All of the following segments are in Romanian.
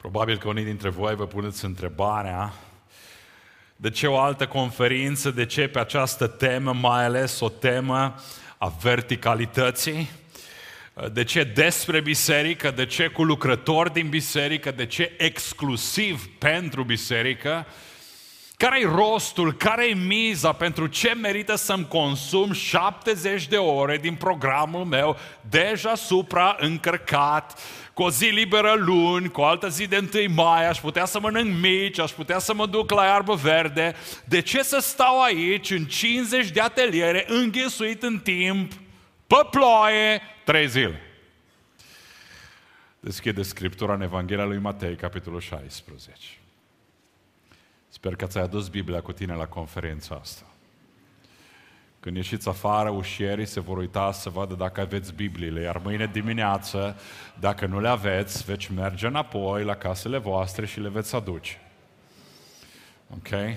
Probabil că unii dintre voi vă puneți întrebarea de ce o altă conferință, de ce pe această temă, mai ales o temă a verticalității, de ce despre biserică, de ce cu lucrători din biserică, de ce exclusiv pentru biserică, care-i rostul, care-i miza, pentru ce merită să-mi consum 70 de ore din programul meu deja supraîncărcat, cu o zi liberă luni, cu o altă zi de 1 mai, aș putea să mănânc mici, aș putea să mă duc la iarbă verde. De ce să stau aici în 50 de ateliere, înghesuit în timp, pe ploaie, 3 zile? Deschide Scriptura în Evanghelia lui Matei, capitolul 16. Sper că ți-ai adus Biblia cu tine la conferința asta. Când ieșiți afară, ușierii se vor uita să vadă dacă aveți Bibliile, iar mâine dimineață, dacă nu le aveți, veți merge înapoi la casele voastre și le veți aduce. Ok?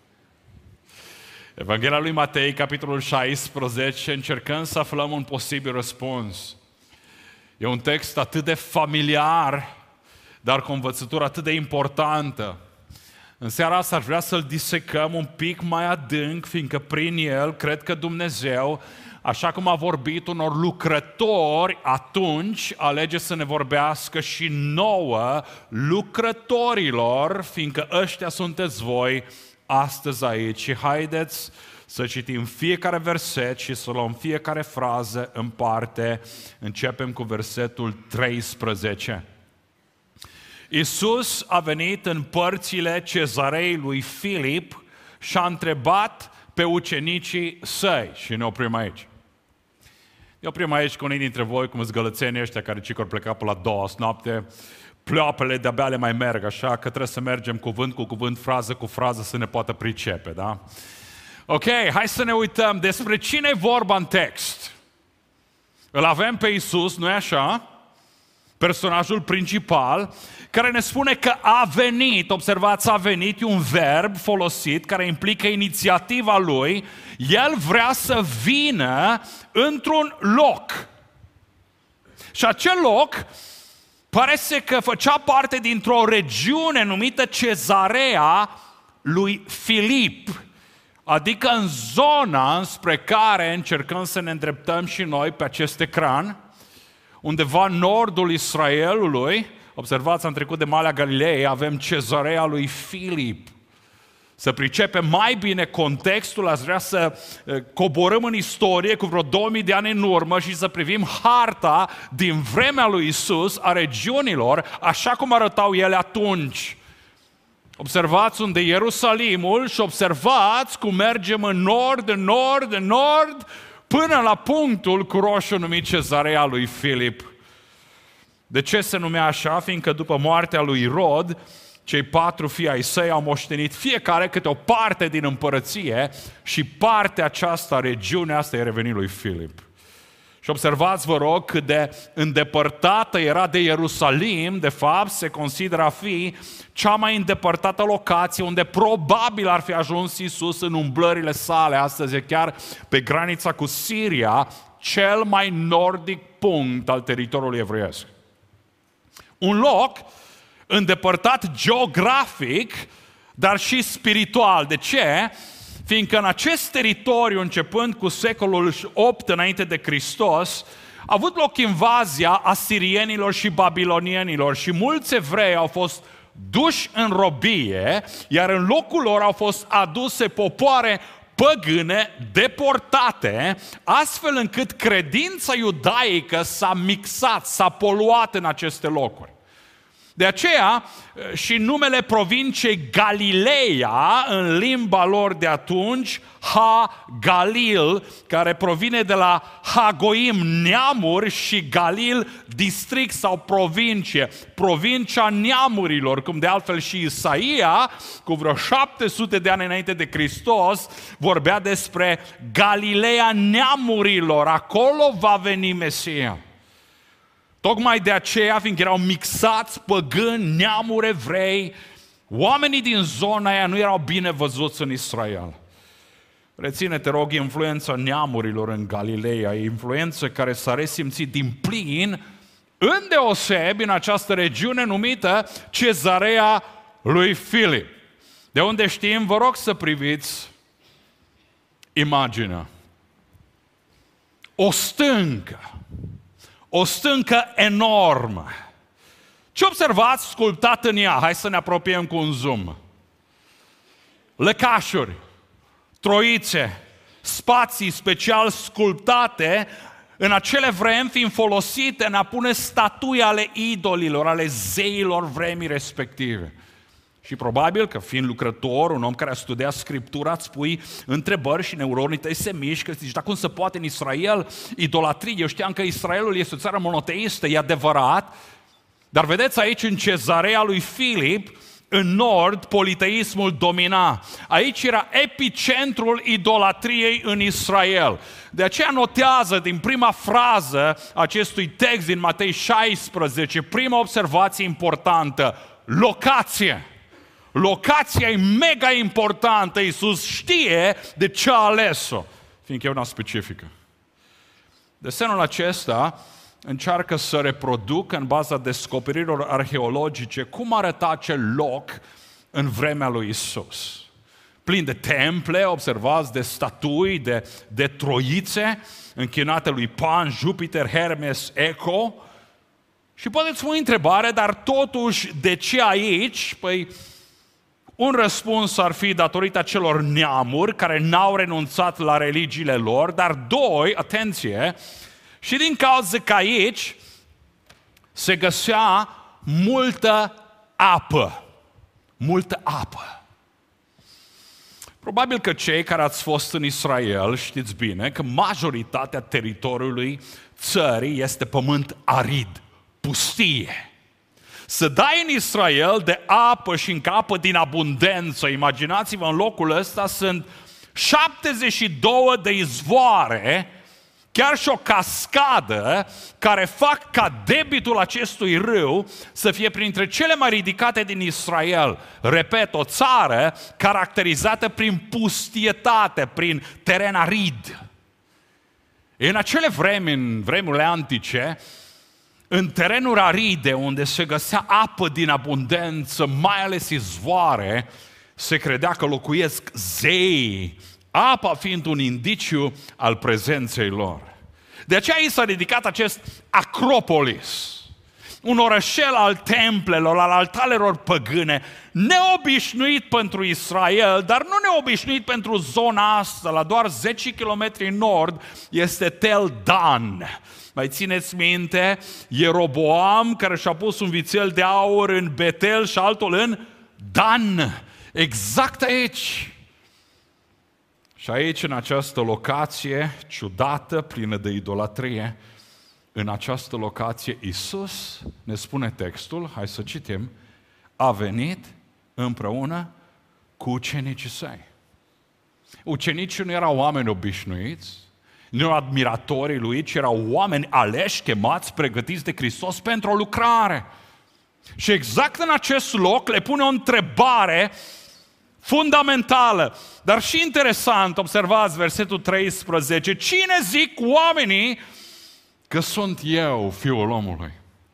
Evanghelia lui Matei, capitolul 16, încercăm să aflăm un posibil răspuns. E un text atât de familiar, dar cu o învățătură atât de importantă. În seara asta aș vrea să-l disecăm un pic mai adânc, fiindcă prin el cred că Dumnezeu, așa cum a vorbit unor lucrători atunci, alege să ne vorbească și nouă lucrătorilor, fiindcă ăștia sunteți voi astăzi aici. Și haideți să citim fiecare verset și să luăm fiecare frază în parte. Începem cu versetul 13. Iisus a venit în părțile Cezarei lui Filip și a întrebat pe ucenicii săi. Și ne oprim aici. Ne oprim aici cu unii dintre voi, cum sunt gălățenii ăștia care cicor pleca pe la 2 noapte, pleoapele de-abia le mai merg, așa că trebuie să mergem cuvânt cu cuvânt, frază cu frază să ne poată pricepe, da? Ok, hai să ne uităm despre cine e vorba în text. Îl avem pe Iisus, nu-i așa? Personajul principal, care ne spune că a venit, observați, a venit, e un verb folosit care implică inițiativa lui, el vrea să vină într-un loc. Și acel loc pare că făcea parte dintr-o regiune numită Cezarea lui Filip, adică în zona înspre care încercăm să ne îndreptăm și noi pe acest ecran, undeva în nordul Israelului. Observați, am trecut de Malea Galilei, avem Cezarea lui Filip. Să pricepem mai bine contextul, aș vrea să coborâm în istorie cu vreo 2000 de ani în urmă și să privim harta din vremea lui Isus a regiunilor, așa cum arătau ele atunci. Observați unde e Ierusalimul și observați cum mergem în nord, până la punctul cu roșu numit Cezarea lui Filip. De ce se numea așa? Fiindcă după moartea lui Irod, cei 4 fii ai săi au moștenit fiecare câte o parte din împărăție și partea aceasta, regiunea asta, e revenit lui Filip. Și observați, vă rog, cât de îndepărtată era de Ierusalim, de fapt, se consideră a fi cea mai îndepărtată locație unde probabil ar fi ajuns Iisus în umblările sale. Astăzi e chiar pe granița cu Siria, cel mai nordic punct al teritoriului evreiesc. Un loc îndepărtat geografic, dar și spiritual. De ce? Fiindcă în acest teritoriu, începând cu secolul 8 înainte de Hristos, a avut loc invazia asirienilor și babilonienilor și mulți evrei au fost duși în robie, iar în locul lor au fost aduse popoare păgâne, deportate, astfel încât credința iudaică s-a mixat, s-a poluat în aceste locuri. De aceea și numele provinciei Galileea, în limba lor de atunci, Ha-Galil, care provine de la Hagoim, neamuri, și Galil, district sau provincie, provincia neamurilor, cum de altfel și Isaia, cu vreo 700 de ani înainte de Hristos, vorbea despre Galileea neamurilor, acolo va veni Mesia. Tocmai de aceea, fiindcă erau mixați păgâni, neamuri, evrei, oamenii din zona aia nu erau bine văzuți în Israel. Reține, te rog, influența neamurilor în Galileea, influență care s-a resimțit din plin îndeosebi în această regiune numită Cezarea lui Filip. De unde știm, vă rog să priviți imaginea. O stâncă enormă. Ce observați sculptat în ea? Hai să ne apropiem cu un zoom. Lăcașuri, troițe, spații special sculptate, în acele vremi fiind folosite în a pune statui ale idolilor, ale zeilor vremii respective. Și probabil că fiind lucrător, un om care a studiat Scriptura, îți pui întrebări și neuronii tăi se mișcă, zici, dar cum se poate în Israel idolatrie? Eu știam că Israelul este o țară monoteistă, e adevărat, dar vedeți aici în Cezarea lui Filip, în nord, politeismul domina. Aici era epicentrul idolatriei în Israel. De aceea notează din prima frază acestui text din Matei 16, prima observație importantă, locație. Locația e mega importantă, Iisus știe de ce a ales-o, fiindcă e una specifică. Desenul acesta încearcă să reproducă în baza descoperirilor arheologice cum arăta acel loc în vremea lui Iisus. Plin de temple, observați, de statui, de troițe închinate lui Pan, Jupiter, Hermes, Eco. Și puteți pune întrebare, dar totuși de ce aici? Păi un răspuns ar fi datorită celor neamuri care n-au renunțat la religiile lor, dar doi, atenție, și din cauza că aici se găsea multă apă. Multă apă. Probabil că cei care ați fost în Israel știți bine că majoritatea teritoriului țării este pământ arid, pustie. Să dai în Israel de apă și încă apă din abundență, imaginați-vă, în locul ăsta sunt 72 de izvoare, chiar și o cascadă care fac ca debitul acestui râu să fie printre cele mai ridicate din Israel. Repet, o țară caracterizată prin pustietate, prin teren arid. În acele vremi, în vremurile antice, în terenuri aride unde se găsea apă din abundență, mai ales izvoare, se credea că locuiesc zei, apa fiind un indiciu al prezenței lor. De aceea i s-a ridicat acest Acropolis, un orășel al templelor, al altarelor păgâne, neobișnuit pentru Israel, dar nu neobișnuit pentru zona asta. La doar 10 km nord este Tel Dan. Mai țineți minte? Ieroboam, care și-a pus un vițel de aur în Betel și altul în Dan. Exact aici. Și aici, în această locație ciudată, plină de idolatrie, în această locație, Iisus, ne spune textul, hai să citim, a venit împreună cu ucenicii săi. Ucenicii nu erau oameni obișnuiți, nu erau admiratorii lui, ci erau oameni aleși, chemați, pregătiți de Hristos pentru o lucrare. Și exact în acest loc le pune o întrebare fundamentală, dar și interesant, observați versetul 13, cine zic oamenii că sunt eu, Fiul omului?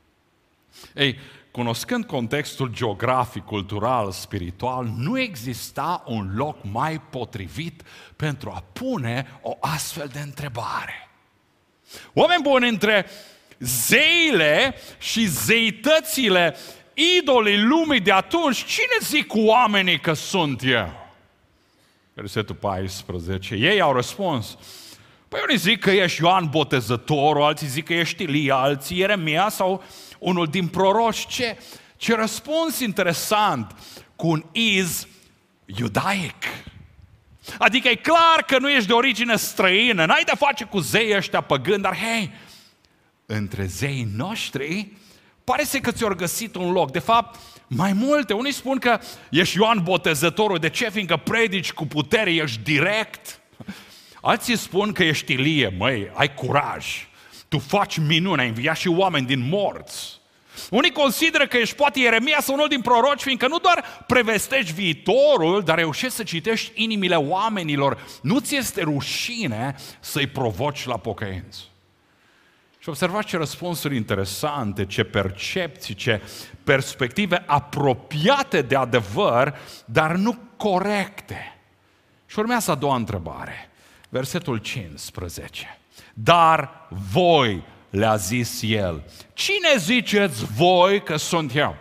Ei, cunoscând contextul geografic, cultural, spiritual, nu exista un loc mai potrivit pentru a pune o astfel de întrebare. Oameni buni, între zeile și zeitățile idolii lumii de atunci, cine zic oamenii că sunt eu? Versetul 14. Ei au răspuns, păi unii zic că ești Ioan Botezătorul, alții zic că ești Ilia, alții Ieremia sau unul din proroși. Ce răspuns interesant, cu un iz iudaic. Adică e clar că nu ești de origine străină, n-ai de-a face cu zeii ăștia păgâni, dar hei, între zeii noștri pare că ți-au găsit un loc. De fapt, mai multe. Unii spun că ești Ioan Botezătorul. De ce? Fiindcă predici cu putere, ești direct. Alții spun că ești Ilie. Măi, ai curaj. Tu faci minuni, ai înviat și oameni din morți. Unii consideră că ești poate Ieremia sau unul din proroci, fiindcă nu doar prevestești viitorul, dar reușești să citești inimile oamenilor. Nu ți este rușine să-i provoci la pocăință. Și observați ce răspunsuri interesante, ce percepții, ce perspective apropiate de adevăr, dar nu corecte. Și urmează a doua întrebare, versetul 15. Dar voi, le-a zis el, cine ziceți voi că sunt eu?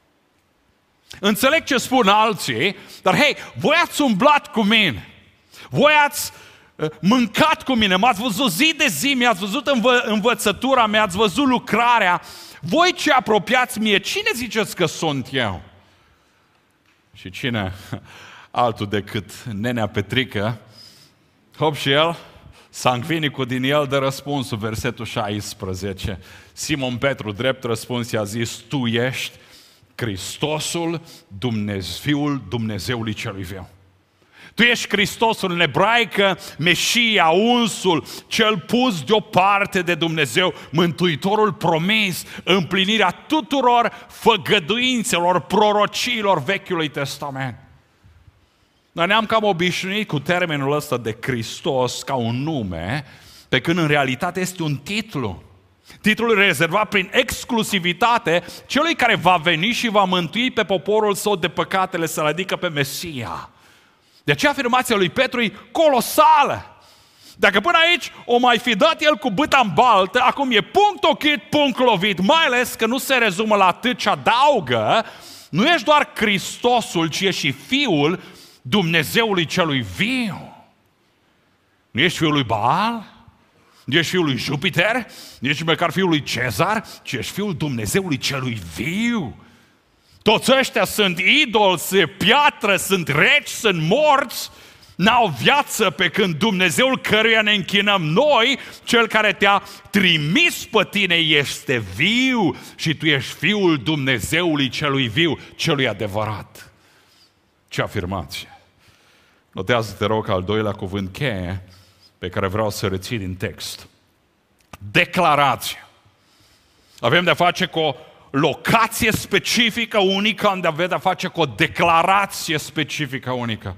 Înțeleg ce spun alții, dar hei, voi ați umblat cu mine, voi ați mâncat cu mine, m-ați văzut zi de zi, mi-ați văzut învățătura, mi-ați văzut lucrarea, voi ce apropiați mie, cine ziceți că sunt eu? Și cine altul decât nenea Petrică, hop și el, sangvinicul din el dă răspunsul, versetul 16. Simon Petru, drept răspuns, i-a zis, tu ești Hristosul, Fiul Dumnezeului celui viu. Tu ești Hristosul, în ebraică, Mesia, unsul, cel pus deoparte de Dumnezeu, Mântuitorul promis, împlinirea tuturor făgăduințelor, prorociilor Vechiului Testament. Noi ne-am cam obișnuit cu termenul ăsta de Hristos ca un nume, pe când în realitate este un titlu. Titlul rezervat prin exclusivitate celui care va veni și va mântui pe poporul său de păcatele sale, adică pe Mesia. De aceea afirmația lui Petru e colosală. Dacă până aici o mai fi dat el cu bâta în baltă, acum e punct ochit, punct lovit, mai ales că nu se rezumă la atât, ci adaugă, nu ești doar Hristosul, ci ești și Fiul Dumnezeului celui viu. Nu ești fiul lui Baal, nu ești fiul lui Jupiter, nu ești măcar fiul lui Cezar, ci ești fiul Dumnezeului celui viu. Toți ăștia sunt idoli, sunt piatră, sunt reci, sunt morți, n-au viață, pe când Dumnezeul căruia ne închinăm noi, Cel care te-a trimis pe tine, este viu și tu ești Fiul Dumnezeului celui viu, celui adevărat. Ce afirmație! Notează, te rog, al doilea cuvânt cheie pe care vreau să reții din text. Declarație. Avem de-a face cu o locație specifică unică, unde avem de-a face cu o declarație specifică unică.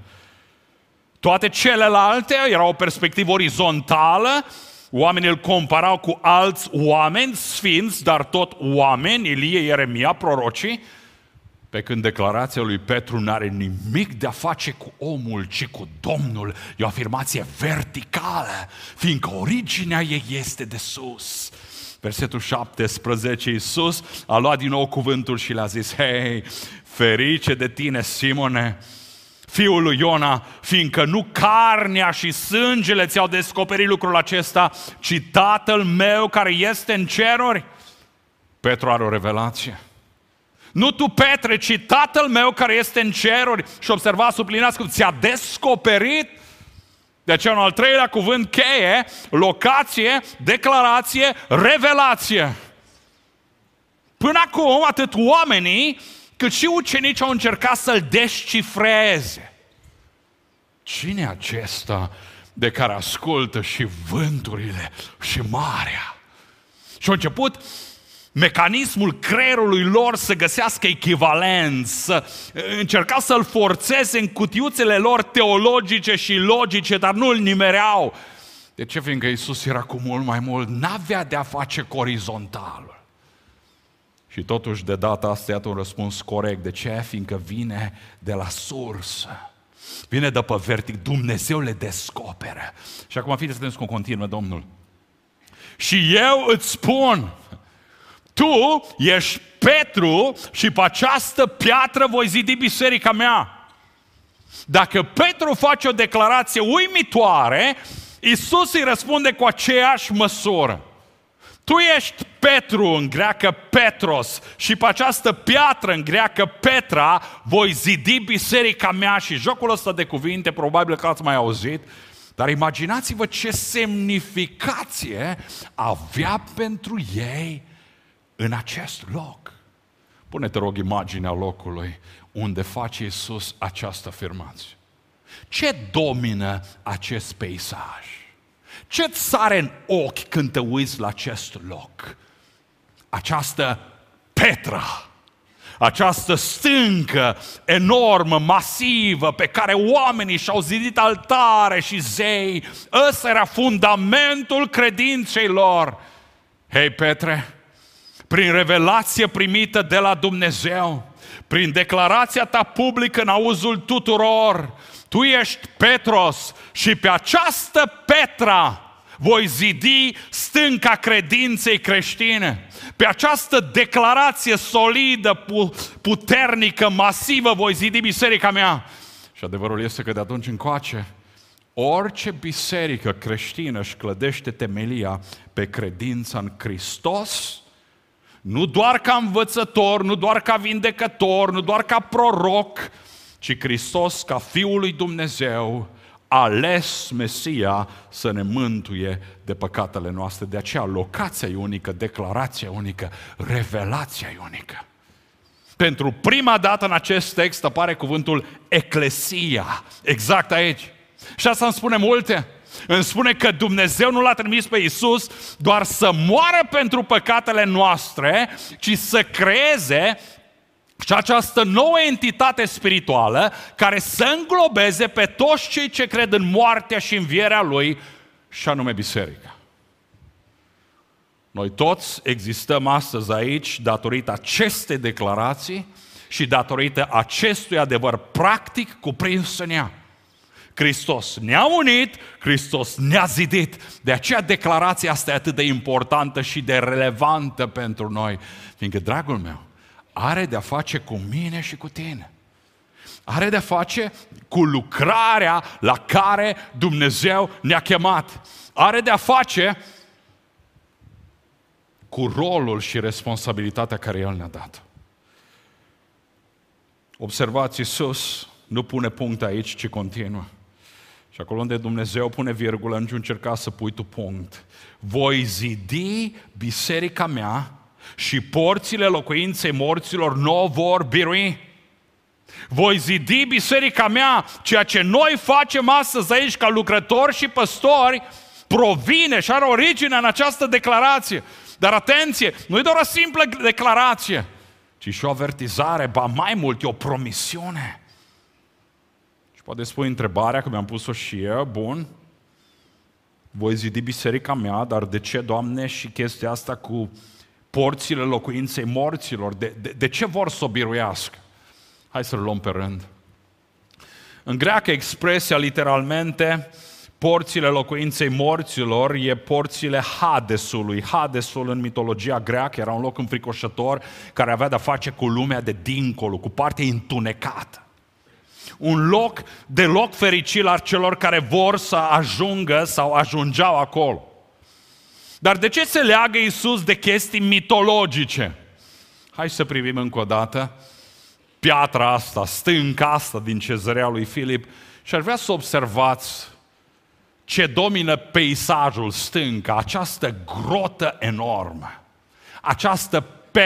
Toate celelalte erau o perspectivă orizontală, oamenii îl comparau cu alți oameni sfinți, dar tot oameni, Ilie, Ieremia, prorocii, pe când declarația lui Petru n-are nimic de a face cu omul, ci cu Domnul. E o afirmație verticală, fiindcă originea ei este de sus. Versetul 17, Iisus a luat din nou cuvântul și le-a zis, hei, ferice de tine, Simone, fiul lui Iona, fiindcă nu carnea și sângele ți-au descoperit lucrul acesta, ci Tatăl meu care este în ceruri. Petru are o revelație. Nu tu, Petre, ci Tatăl meu care este în ceruri. Și observați, subliniați cum ți-a descoperit. De aceea un al treilea cuvânt cheie, locație, declarație, revelație. Până acum, atât oamenii, cât și ucenicii au încercat să-l descifreze. Cine e acesta de care ascultă și vânturile și marea? Și au început mecanismul creierului lor să găsească echivalenți, să încerca să-l forțeze în cutiuțele lor teologice și logice, dar nu îl nimereau. De ce? Fiindcă Iisus era cu mult mai mult, n-avea de-a face cu orizontalul. Și totuși de data asta iată un răspuns corect. De ce? Fiindcă vine de la sursă. Vine de pe vertic, Dumnezeu le descoperă. Și acum fiți atenți cum continuă Domnul. Și eu îți spun, tu ești Petru și pe această piatră voi zidi biserica mea. Dacă Petru face o declarație uimitoare, Iisus îi răspunde cu aceeași măsură. Tu ești Petru, în greacă Petros, și pe această piatră, în greacă Petra, voi zidi biserica mea. Și jocul ăsta de cuvinte, probabil că ați mai auzit, dar imaginați-vă ce semnificație avea pentru ei în acest loc. Pune-te, rog, imaginea locului unde face Iisus această afirmație. Ce domină acest peisaj? Ce-ți sare în ochi când te uiți la acest loc? Această petră, această stâncă enormă, masivă, pe care oamenii și-au zidit altare și zei. Ăsta era fundamentul credinței lor. Hei, Petre, prin revelație primită de la Dumnezeu, prin declarația ta publică în auzul tuturor, tu ești Petros și pe această Petra voi zidi stânca credinței creștine. Pe această declarație solidă, puternică, masivă voi zidi biserica mea. Și adevărul este că de atunci încoace, orice biserică creștină își clădește temelia pe credința în Hristos, nu doar ca învățător, nu doar ca vindecător, nu doar ca proroc, ci Hristos ca Fiul lui Dumnezeu, ales Mesia să ne mântuie de păcatele noastre. De aceea locația e unică, declarația e unică, revelația e unică. Pentru prima dată în acest text apare cuvântul eclesia, exact aici. Și asta îmi spune multe. Îmi spune că Dumnezeu nu l-a trimis pe Iisus doar să moară pentru păcatele noastre, ci să creeze și această nouă entitate spirituală care să înglobeze pe toți cei ce cred în moartea și învierea Lui, și anume biserica. Noi toți existăm astăzi aici datorită acestei declarații și datorită acestui adevăr practic cuprins în ea. Hristos ne-a unit, Hristos ne-a zidit. De aceea declarația asta e atât de importantă și de relevantă pentru noi. Fiindcă, dragul meu, are de-a face cu mine și cu tine. Are de-a face cu lucrarea la care Dumnezeu ne-a chemat. Are de-a face cu rolul și responsabilitatea care El ne-a dat. Observați, Iisus nu pune punct aici, ci continuă. Și acolo unde Dumnezeu pune virgulă, nici încerca să pui tu punct. Voi zidi biserica mea și porțile locuinței morților nu vor birui. Voi zidi biserica mea, ceea ce noi facem astăzi aici ca lucrători și păstori, provine și are origine în această declarație. Dar atenție, nu e doar o simplă declarație, ci și o avertizare, ba mai mult, e o promisiune. Și poate spui întrebarea, că mi-am pus-o și eu, bun, voi zidi biserica mea, dar de ce, Doamne, și chestia asta cu porțile locuinței morților? De ce vor să o biruiască? Hai să-l luăm pe rând. În greacă expresia literalmente porțile locuinței morților e porțile Hadesului. Hadesul în mitologia greacă era un loc înfricoșător care avea de-a face cu lumea de dincolo, cu partea întunecată. Un loc deloc fericit al celor care vor să ajungă sau ajungeau acolo. Dar de ce se leagă Iisus de chestii mitologice? Hai să privim încă o dată piatra asta, stânca asta din Cezarea lui Filip și ar vrea să observați ce domină peisajul, stânca, această grotă enormă, această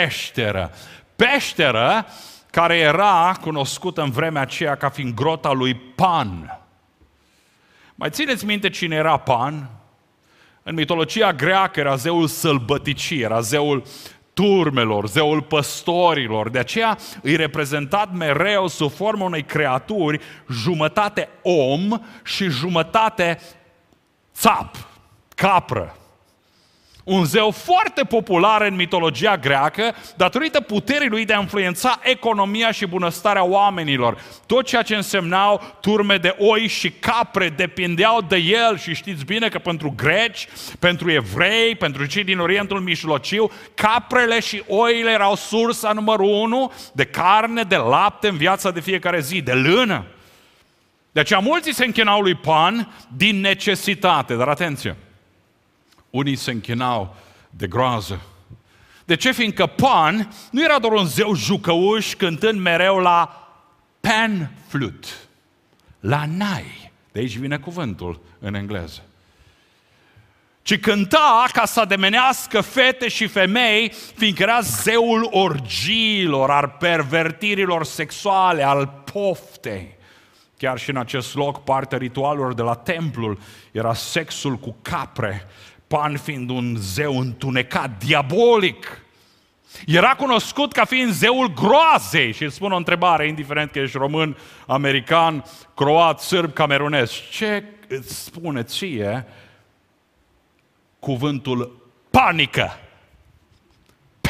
peșteră care era cunoscută în vremea aceea ca fiind grota lui Pan. Mai țineți minte cine era Pan? În mitologia greacă era zeul sălbăticii, era zeul turmelor, zeul păstorilor. De aceea îi reprezentat mereu sub formă unei creaturi, jumătate om și jumătate țap, capră. Un zeu foarte popular în mitologia greacă, datorită puterii lui de a influența economia și bunăstarea oamenilor. Tot ceea ce însemnau turme de oi și capre depindeau de el și știți bine că pentru greci, pentru evrei, pentru cei din Orientul Mijlociu, caprele și oile erau sursa numărul 1 de carne, de lapte în viața de fiecare zi, de lână. De aceea mulți se închinau lui Pan din necesitate, dar atenție! Unii se închinau de groază. De ce? Fiindcă Pan nu era doar un zeu jucăuș cântând mereu la pan flute, la nai. De aici vine cuvântul în engleză. Ci cânta ca să ademenească fete și femei, fiindcă era zeul orgiilor, al pervertirilor sexuale, al poftei. Chiar și în acest loc, partea ritualelor de la templul era sexul cu capre, Pan fiind un zeu întunecat, diabolic. Era cunoscut ca fiind zeul groazei. Și îți spun o întrebare, indiferent că ești român, american, croat, sârb, camerunez. Ce îți spune ție cuvântul panică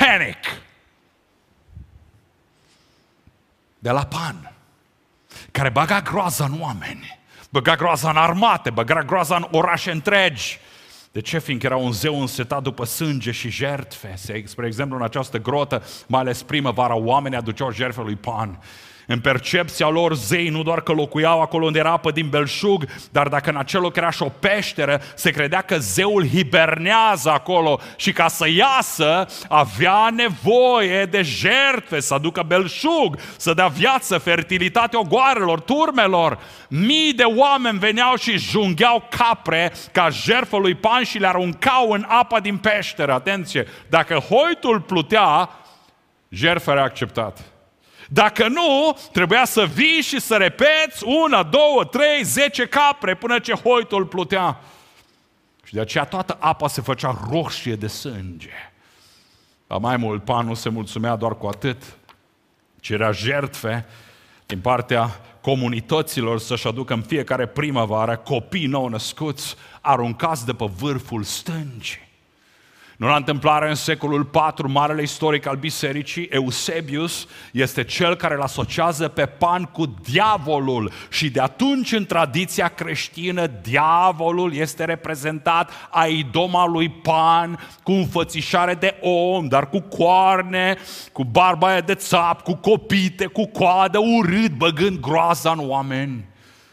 panic. De la Pan, care băga groaza în oameni, băga groaza în armate, băga groaza în orașe întregi. De ce? Fiindcă era un zeu însetat după sânge și jertfe. Spre exemplu, în această grotă, mai ales primăvara, oamenii aduceau jertfe lui Pan. În percepția lor, zeii nu doar că locuiau acolo unde era apă din belșug, dar dacă în acel loc era și o peșteră, se credea că zeul hibernează acolo și ca să iasă avea nevoie de jertfe, să aducă belșug, să dea viață, fertilitate ogoarelor, turmelor. Mii de oameni veneau și jungheau capre ca jertfă lui Pan și le aruncau în apa din peșteră. Atenție, dacă hoitul plutea, jertfa era acceptată. Dacă nu, trebuia să vii și să repeți 1, 2, 3, 10 capre până ce hoitul plutea. Și de aceea toată apa se făcea roșie de sânge. Dar mai mult, Pan nu se mulțumea doar cu atât. Cerea jertfe din partea comunităților să-și aducă în fiecare primăvară copii nou născuți, aruncați de pe vârful stâncii. Nu la întâmplare, în secolul IV, marele istoric al bisericii, Eusebius, este cel care îl asociază pe Pan cu diavolul și de atunci în tradiția creștină diavolul este reprezentat a idoma lui Pan cu înfățișare de om, dar cu coarne, cu barba aia de țap, cu copite, cu coadă, urât, băgând groaza în oameni.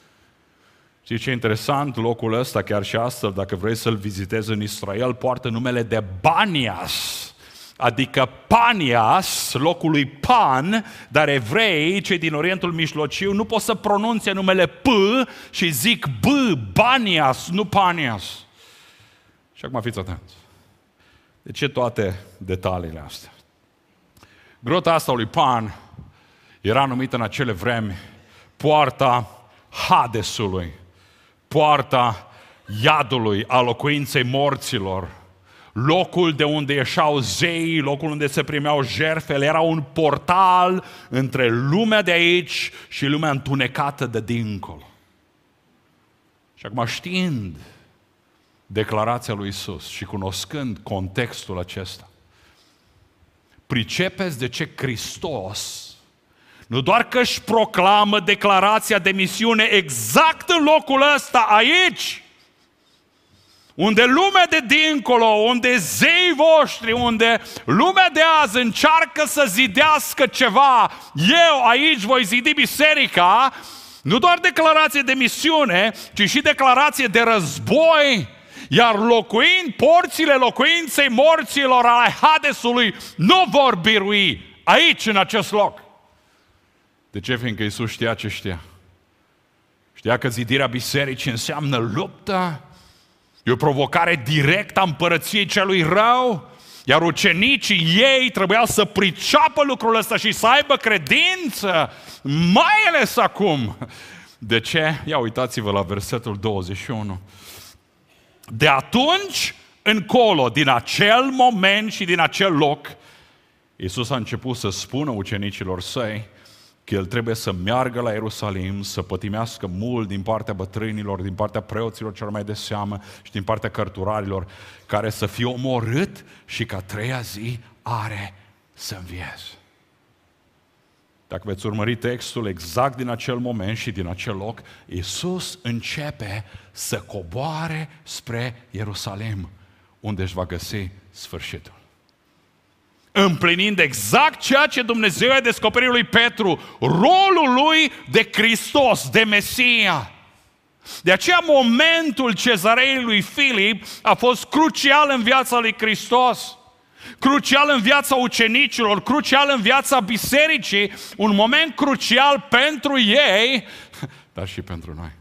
Știi ce e interesant? Locul ăsta, chiar și astăzi, dacă vrei să-l vizitezi în Israel, poartă numele de Banias, adică Panias, locul lui Pan, dar evreii, cei din Orientul Mijlociu, nu pot să pronunțe numele P și zic B, Banias, nu Panias. Și acum fiți atenți. De ce toate detaliile astea? Grota asta lui Pan era numită în acele vremi poarta Hadesului, poarta iadului, a locuinței morților, locul de unde ieșeau zeii, locul unde se primeau jertfele, era un portal între lumea de aici și lumea întunecată de dincolo. Și acum, știind declarația lui Iisus și cunoscând contextul acesta, pricepeți de ce Hristos nu doar că își proclamă declarația de misiune exact în locul ăsta, aici, unde lumea de dincolo, unde zeii voștri, unde lumea de azi încearcă să zidească ceva, eu aici voi zidi biserica, nu doar declarație de misiune, ci și declarație de război, iar locuind porțile locuinței morților ale Hadesului nu vor birui aici, în acest loc. De ce? Fiindcă Iisus știa ce știa. Știa că zidirea bisericii înseamnă luptă, e o provocare directă a împărăției celui rău, iar ucenicii ei trebuiau să priceapă lucrul ăsta și să aibă credință, mai ales acum. De ce? Ia uitați-vă la versetul 21. De atunci încolo, din acel moment și din acel loc, Iisus a început să spună ucenicilor săi că El trebuie să meargă la Ierusalim, să pătimească mult din partea bătrânilor, din partea preoților cel mai de seamă și din partea cărturarilor, care să fie omorât și că a treia zi are să învieze. Dacă veți urmări textul, exact din acel moment și din acel loc, Iisus începe să coboare spre Ierusalim, unde își va găsi sfârșitul. Împlinind exact ceea ce Dumnezeu a descoperit lui Petru, rolul lui de Hristos, de Mesia. De aceea momentul cezarei lui Filip a fost crucial în viața lui Hristos, crucial în viața ucenicilor, crucial în viața bisericii, un moment crucial pentru ei, dar și pentru noi.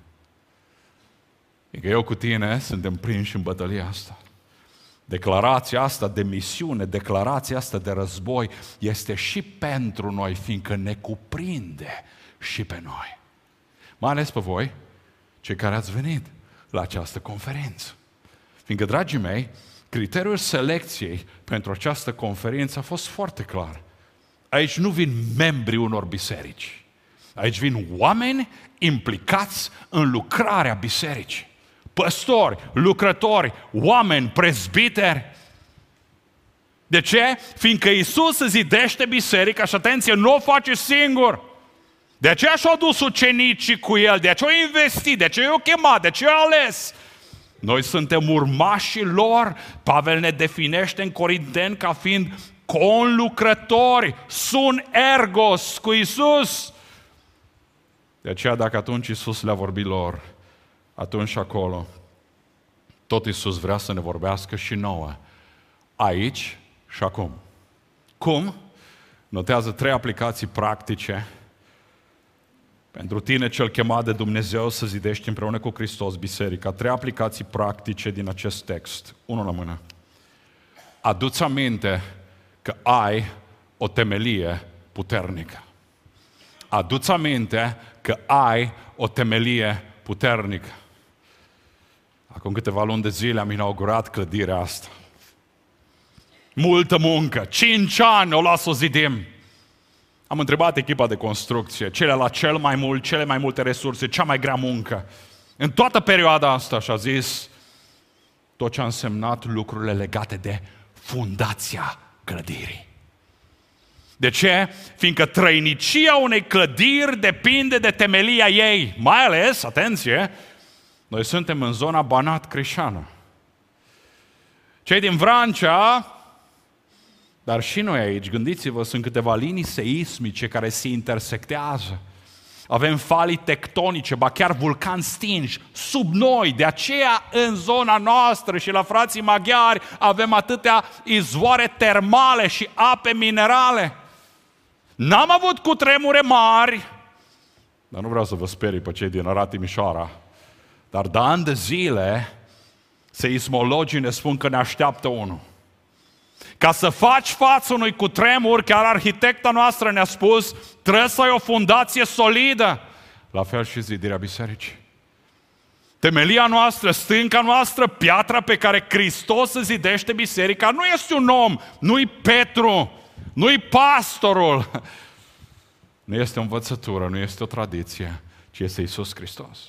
Adică eu cu tine suntem prinși în bătălia asta. Declarația asta de misiune, declarația asta de război este și pentru noi, fiindcă ne cuprinde și pe noi. Mai ales pe voi, cei care ați venit la această conferință. Fiindcă, dragii mei, criteriul selecției pentru această conferință a fost foarte clar. Aici nu vin membrii unor biserici. Aici vin oameni implicați în lucrarea bisericii. Păstori, lucrători, oameni, prezbiteri. De ce? Fiindcă Iisus zidește biserica și atenție, nu o face singur. De aceea și-au dus ucenicii cu el, de aceea au investit, de aceea i-au chemat, de aceea i-au ales. Noi suntem urmașii lor. Pavel ne definește în Corinteni ca fiind conlucrători, sun ergos cu Iisus. De aceea dacă atunci Iisus le-a vorbit lor, atunci și acolo, tot Iisus vrea să ne vorbească și nouă, aici și acum. Cum? Notează 3 aplicații practice pentru tine cel chemat de Dumnezeu să zidești împreună cu Hristos biserica. 3 aplicații practice din acest text. 1 la mână. Adu-ți aminte că ai o temelie puternică. Adu-ți aminte că ai o temelie puternică. Acum câteva luni de zile am inaugurat clădirea asta. Multă muncă, 5 ani o las să o zidim. Am întrebat echipa de construcție, cele la cele mai multe resurse, cea mai grea muncă. În toată perioada asta și-a zis tot ce a însemnat lucrurile legate de fundația clădirii. De ce? Fiindcă trăinicia unei clădiri depinde de temelia ei. Mai ales, atenție, noi suntem în zona Banat-Crișană. Cei din Vrancea, dar și noi aici, gândiți-vă, sunt câteva linii seismice care se intersectează. Avem falii tectonice, ba chiar vulcani stinși sub noi. De aceea în zona noastră și la frații maghiari avem atâtea izvoare termale și ape minerale. N-am avut cutremure mari, dar nu vreau să vă sperii pe cei din Arad Timișoara, dar de ani de zile seismologii ne spun că ne așteaptă unul. Ca să faci față unui cutremur, chiar arhitecta noastră ne-a spus, trebuie să ai o fundație solidă. La fel și zidirea bisericii. Temelia noastră, stânca noastră, piatra pe care Hristos zidește biserica, nu este un om, nu-i Petru, nu-i pastorul, nu este o învățătură, nu este o tradiție, ci este Iisus Hristos.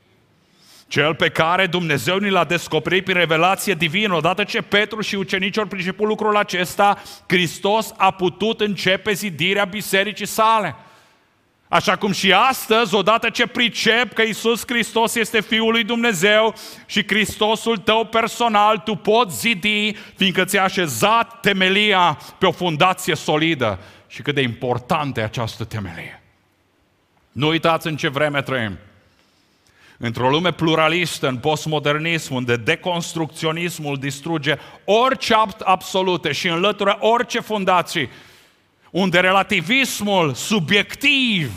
Cel pe care Dumnezeu ni l-a descoperit prin revelație divină. Odată ce Petru și ucenicii au priceput lucrul acesta, Hristos a putut începe zidirea bisericii sale. Așa cum și astăzi, odată ce pricep că Iisus Hristos este Fiul lui Dumnezeu și Hristosul tău personal, tu poți zidi, fiindcă ți-a așezat temelia pe o fundație solidă. Și cât de importantă e această temelie. Nu uitați în ce vreme trăim. Într-o lume pluralistă, în postmodernism, unde deconstrucționismul distruge orice absolute și înlătură orice fundații, unde relativismul subiectiv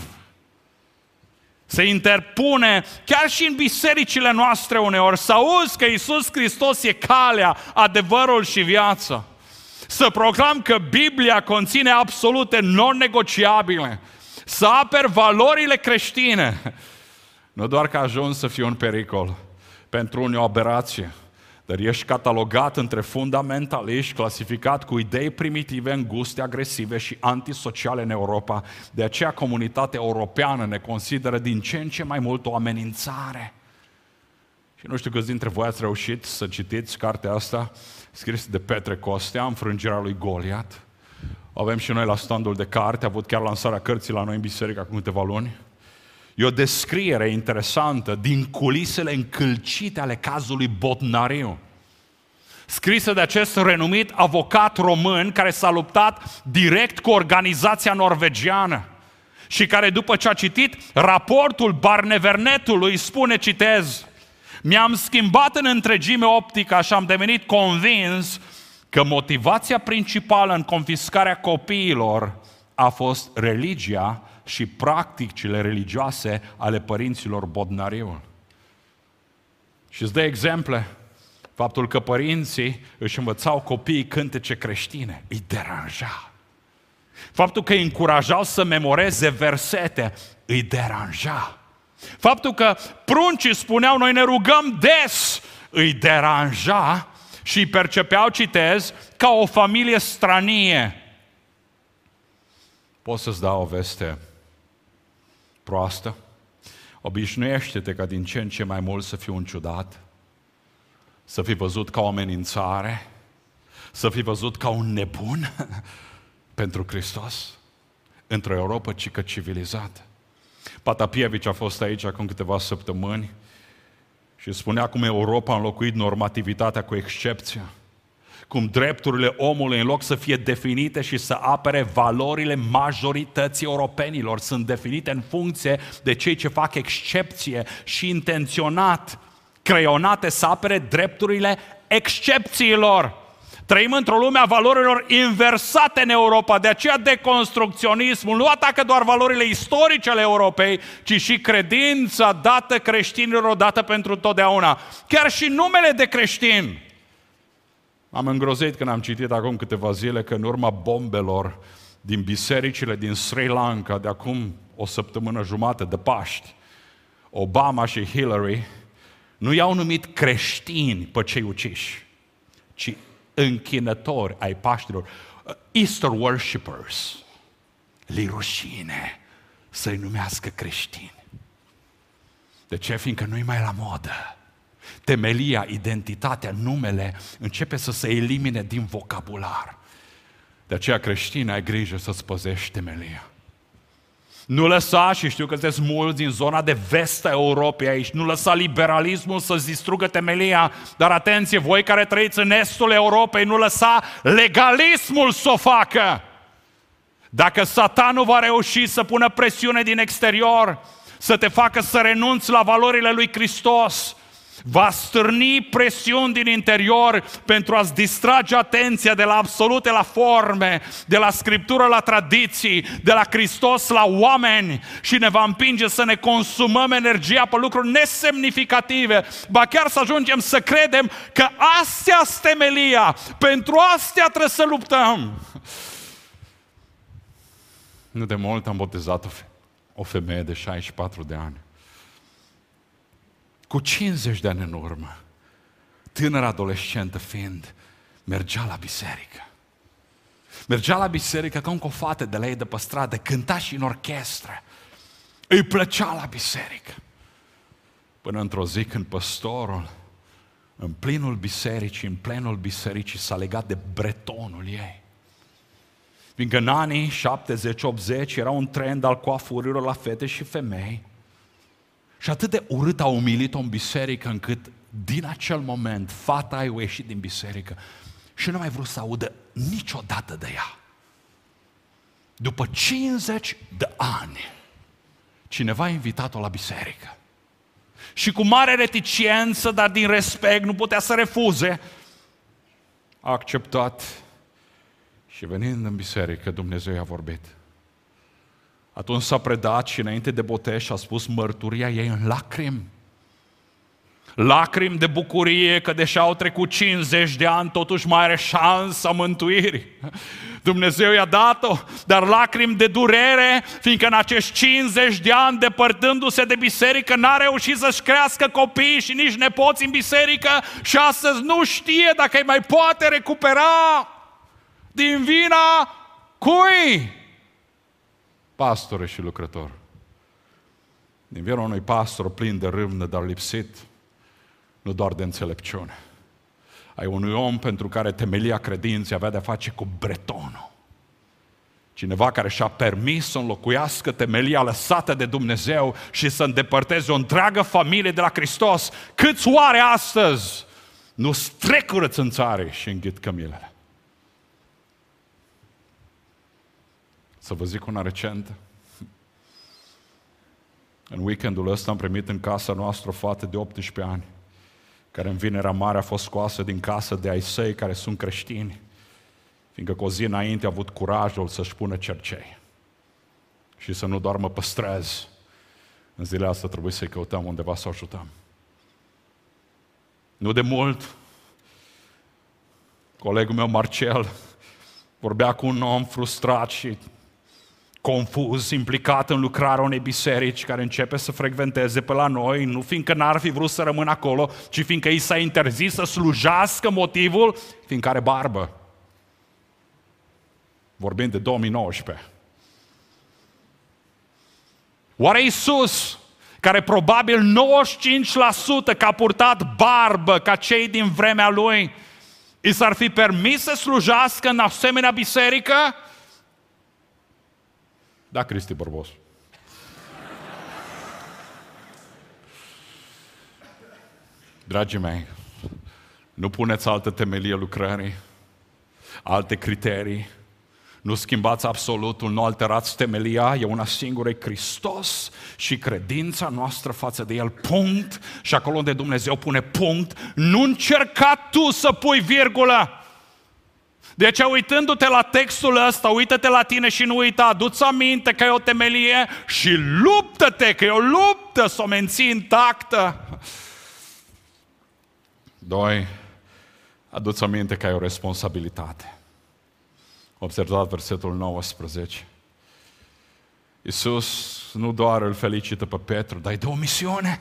se interpune chiar și în bisericile noastre uneori, să auzi că Iisus Hristos e calea, adevărul și viața, să proclam că Biblia conține absolute non-negociabile, să aperi valorile creștine. Nu doar că ajungi să fii un pericol, pentru unii o aberație, dar ești catalogat între fundamentaliști, clasificat cu idei primitive, înguste, agresive și antisociale în Europa. De aceea comunitatea europeană ne consideră din ce în ce mai mult o amenințare. Și nu știu câți dintre voi ați reușit să citiți cartea asta, scrisă de Petre Costea, Înfrângerea lui Goliat. O avem și noi la standul de carte, a avut chiar lansarea cărții la noi în biserică acum câteva luni. E o descriere interesantă din culisele încălcite ale cazului Botnariu, scrisă de acest renumit avocat român care s-a luptat direct cu organizația norvegiană și care după ce a citit raportul Barnevernetului spune, citez, mi-am schimbat în întregime optica și am devenit convins că motivația principală în confiscarea copiilor a fost religia și practicile religioase ale părinților Bodnariu. Și îți dă exemple. Faptul că părinții își învățau copiii cântece creștine îi deranja. Faptul că îi încurajau să memoreze versete îi deranja. Faptul că pruncii spuneau noi ne rugăm des îi deranja și îi percepeau, citez, ca o familie stranie. Pot să-ți dau o veste proastă? Obișnuiește-te ca din ce în ce mai mult să fii un ciudat, să fii văzut ca o amenințare, Să fii văzut ca un nebun pentru Hristos într-o Europa cică civilizată. Patapievici a fost aici acum câteva săptămâni și spunea cum Europa a înlocuit normativitatea cu excepția. Cum drepturile omului, în loc să fie definite și să apere valorile majorității europenilor, sunt definite în funcție de cei ce fac excepție și intenționat, creionate să apere drepturile excepțiilor. Trăim într-o lume a valorilor inversate în Europa, de aceea deconstrucționismul nu atacă doar valorile istorice ale Europei, ci și credința dată creștinilor odată pentru totdeauna. Chiar și numele de creștin. Am îngrozit când am citit acum câteva zile că în urma bombelor din bisericile din Sri Lanka de acum o săptămână jumate de Paști, Obama și Hillary nu i-au numit creștini pe cei uciși, ci închinători ai Paștilor, Easter worshippers. Li rușine să-i numească creștini. De ce? Fiindcă nu-i mai la modă. Temelia, identitatea, numele începe să se elimine din vocabular. De aceea creștini, ai grijă să-ți păzești temelia. Nu lăsa, și știu că sunteți mulți din zona de vest a Europei aici, nu lăsa liberalismul să-ți distrugă temelia, dar atenție, voi care trăiți în estul Europei, nu lăsa legalismul să o facă. Dacă Satanul va reuși să pună presiune din exterior, să te facă să renunți la valorile lui Hristos, va stârni presiuni din interior pentru a-ți distrage atenția de la absolute la forme, de la Scriptură la tradiții, de la Hristos la oameni și ne va împinge să ne consumăm energia pe lucruri nesemnificative, ba chiar să ajungem să credem că astea-s temelia, pentru astea trebuie să luptăm. Nu de mult am botezat o femeie de 64 de ani. Cu 50 de ani în urmă, tânără adolescentă fiind, mergea la biserică. Mergea la biserică ca încă o fată de la ei de pe stradă, cânta și în orchestră. Îi plăcea la biserică. Până într-o zi când păstorul, în plinul bisericii, s-a legat de bretonul ei. Fiindcă în anii 70-80 era un trend al coafurilor la fete și femei. Și atât de urât a umilit-o în biserică încât din acel moment fata a ieșit din biserică și nu mai vrut să audă niciodată de ea. După 50 de ani, cineva a invitat-o la biserică. Și cu mare reticență, dar din respect, nu putea să refuze, a acceptat și venind în biserică, Dumnezeu i-a vorbit. Atunci s-a predat și înainte de botez și a spus mărturia ei în lacrimi. Lacrimi de bucurie că deși au trecut 50 de ani, totuși mai are șansa mântuirii. Dumnezeu i-a dat-o, dar lacrimi de durere, fiindcă în acești 50 de ani, depărtându-se de biserică, n-a reușit să-și crească copiii și nici nepoți în biserică și astăzi nu știe dacă îi mai poate recupera din vina cui? Pastore și lucrător. Din vina unui pastor plin de râvnă, dar lipsit nu doar de înțelepciune. Ai unui om pentru care temelia credinței avea de-a face cu bretonul. Cineva care și-a permis să înlocuiască temelia lăsată de Dumnezeu și să îndepărteze o întreagă familie de la Hristos. Câți oare astăzi nu strecură țânțare și înghit cămilele? Să vă zic una recentă. În weekendul ăsta am primit în casa noastră o fată de 18 ani, care în Vinerea Mare a fost scoasă din casă de ai săi care sunt creștini, fiindcă cu o zi înainte a avut curajul să-și pună cercei și să nu doar mă păstrez. În zilele astea trebuie să-i căutăm undeva să o ajutăm. Nu de mult, colegul meu Marcel vorbea cu un om frustrat și confuz, implicat în lucrarea unei biserici care începe să frecventeze pe la noi, nu fiindcă n-ar fi vrut să rămână acolo, ci fiindcă i s-a interzis să slujească, motivul fiindcă are barbă. Vorbim de 2019. Oare Iisus, care probabil 95% că a purtat barbă ca cei din vremea lui, I s-ar fi permis să slujească în asemenea biserică? Da, Cristi Bărbos. Dragii mei, nu puneți altă temelie lucrării, alte criterii, nu schimbați absolutul, nu alterați temelia, e una singură, e Hristos și credința noastră față de El, punct. Și acolo unde Dumnezeu pune punct, nu încerca tu să pui virgulă. De aceea, uitându-te la textul ăsta, uită-te la tine și nu uita, adu-ți aminte că e o temelie și luptă-te, că e o luptă să o menții intactă. 2. Adu-ți aminte că ai o responsabilitate. Observați versetul 19. Iisus nu doar îl felicită pe Petru, dar îi dă o misiune.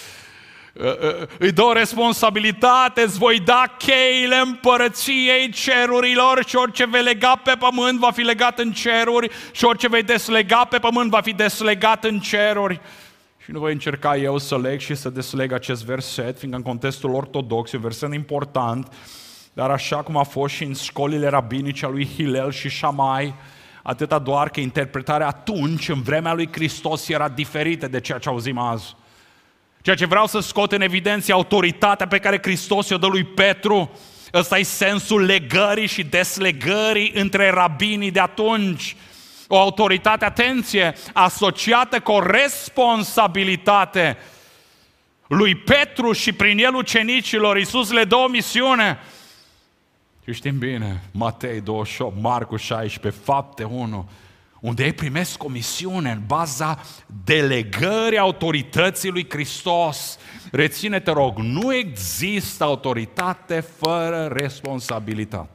Îi dă o responsabilitate, îți voi da cheile împărăției cerurilor și orice vei lega pe pământ va fi legat în ceruri și orice vei deslega pe pământ va fi deslegat în ceruri. Și nu voi încerca eu să leg și să desleg acest verset, fiindcă în contextul ortodox e un verset important, dar așa cum a fost și în școlile rabinice a lui Hillel și Shammai, atâta doar că interpretarea atunci, în vremea lui Hristos, era diferită de ceea ce auzim azi. Ceea ce vreau să scot în evidență, autoritatea pe care Hristos o dă lui Petru, ăsta e sensul legării și deslegării între rabinii de atunci. O autoritate, atenție, asociată cu o responsabilitate. Lui Petru și prin el ucenicilor, Iisus le dă o misiune. Și știm bine, Matei 28, Marcu 16, Fapte 1, unde ei primesc o misiune în baza delegării autorității lui Hristos. Reține-te, rog, nu există autoritate fără responsabilitate.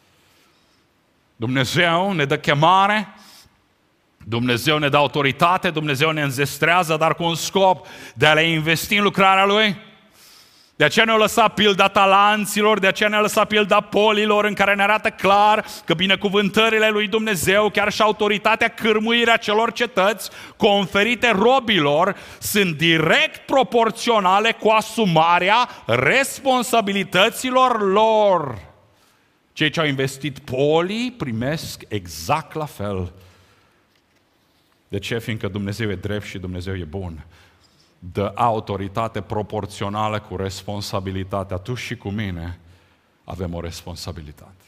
Dumnezeu ne dă chemare, Dumnezeu ne dă autoritate, Dumnezeu ne înzestrează, dar cu un scop de a le investi în lucrarea Lui. De aceea ne-a lăsat pilda talanților, de aceea ne-a lăsat pilda polilor, în care ne arată clar că binecuvântările lui Dumnezeu, chiar și autoritatea, cârmuirea celor cetăți conferite robilor, sunt direct proporționale cu asumarea responsabilităților lor. Cei ce au investit polii primesc exact la fel. De ce? Fiindcă Dumnezeu e drept și Dumnezeu e bun. Dă autoritate proporțională cu responsabilitatea. Tu și cu mine avem o responsabilitate.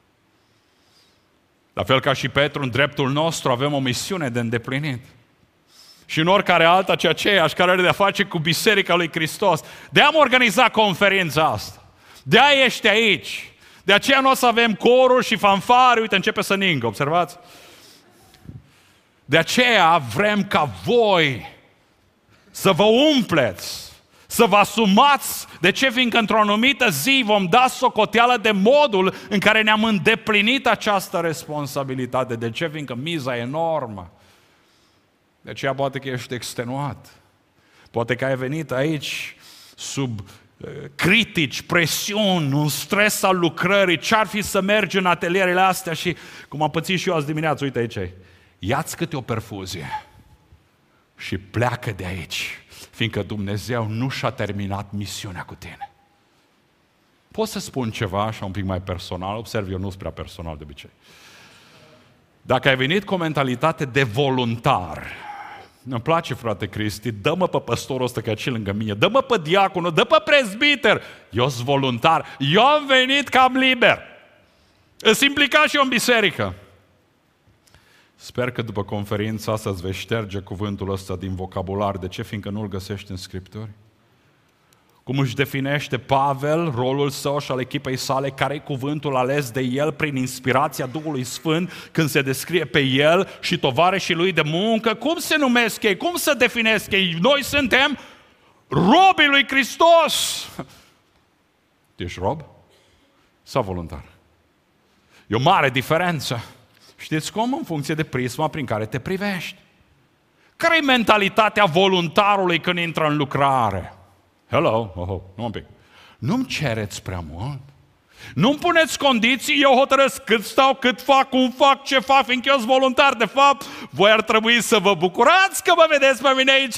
La fel ca și Petru, în dreptul nostru avem o misiune de îndeplinit. Și în oricare alta, ce aceeași care are de-a face cu Biserica lui Hristos. De-aia am organizat conferința asta. De-aia ești aici. De aceea nu o să avem coruri și fanfare. Uite, începe să ningă, observați? De aceea vrem ca voi să vă umpleți, să vă asumați. De ce? Fiindcă într-o anumită zi vom da socoteală de modul în care ne-am îndeplinit această responsabilitate. De ce? Fiindcă miza e enormă. De aceea poate că ești extenuat. Poate că ai venit aici sub critici, presiuni, un stres al lucrării. Ce-ar fi să mergi în atelierele astea și, cum am pățit și eu azi dimineață, uite aici, ia-ți câte o perfuzie și pleacă de aici, fiindcă Dumnezeu nu și-a terminat misiunea cu tine. Pot să spun ceva așa un pic mai personal? Observ, eu nu sunt prea personal de obicei. Dacă ai venit cu o mentalitate de voluntar, îmi place, frate Cristi, dă-mă pe păstorul ăsta că e aici lângă mine, dă-mă pe diaconul, dă pe prezbiter, eu sunt voluntar, eu am venit cam liber. Îs implicat și eu în biserică. Sper că după conferința asta îți vei șterge cuvântul ăsta din vocabular. De ce? Fiindcă nu-l găsești în Scripturi. Cum își definește Pavel rolul său și al echipei sale, care e cuvântul ales de el prin inspirația Duhului Sfânt, când se descrie pe el și tovarășii lui de muncă, cum se numesc ei, cum se definesc ei? Noi suntem robii lui Hristos. Ești rob sau voluntar? E o mare diferență. Știți cum? În funcție de prisma prin care te privești. Care e mentalitatea voluntarului când intră în lucrare? Hello, nu un pic. Nu-mi cereți prea mult. Nu-mi puneți condiții, eu hotărăsc cât stau, cât fac, cum fac, ce fac, fiindcă eu sunt voluntar. De fapt, voi ar trebui să vă bucurați că mă vedeți pe mine aici.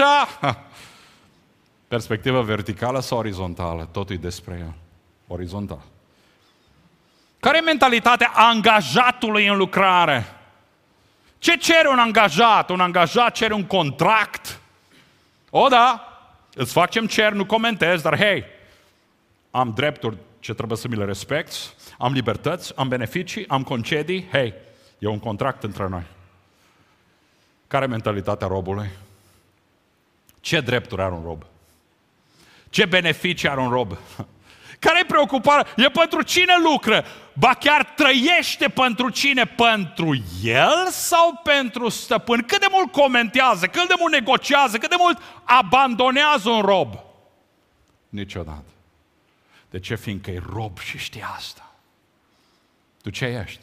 Perspectivă verticală sau orizontală? Totul e despre el. Orizontal. Care e mentalitatea angajatului în lucrare? Ce cere un angajat? Un angajat cere un contract. O, da, îți fac ce-mi cer, nu comentez, dar hei, am drepturi ce trebuie să mi le respecti, am libertăți, am beneficii, am concedii, hei, e un contract între noi. Care e mentalitatea robului? Ce drepturi are un rob? Ce beneficii are un rob? Care e preocuparea? E pentru cine lucră? Ba chiar trăiește pentru cine? Pentru el sau pentru stăpân? Cât de mult comentează, cât de mult negociază, cât de mult abandonează un rob? Niciodată. De ce? Fiindcă e rob și știe asta. Tu ce ești?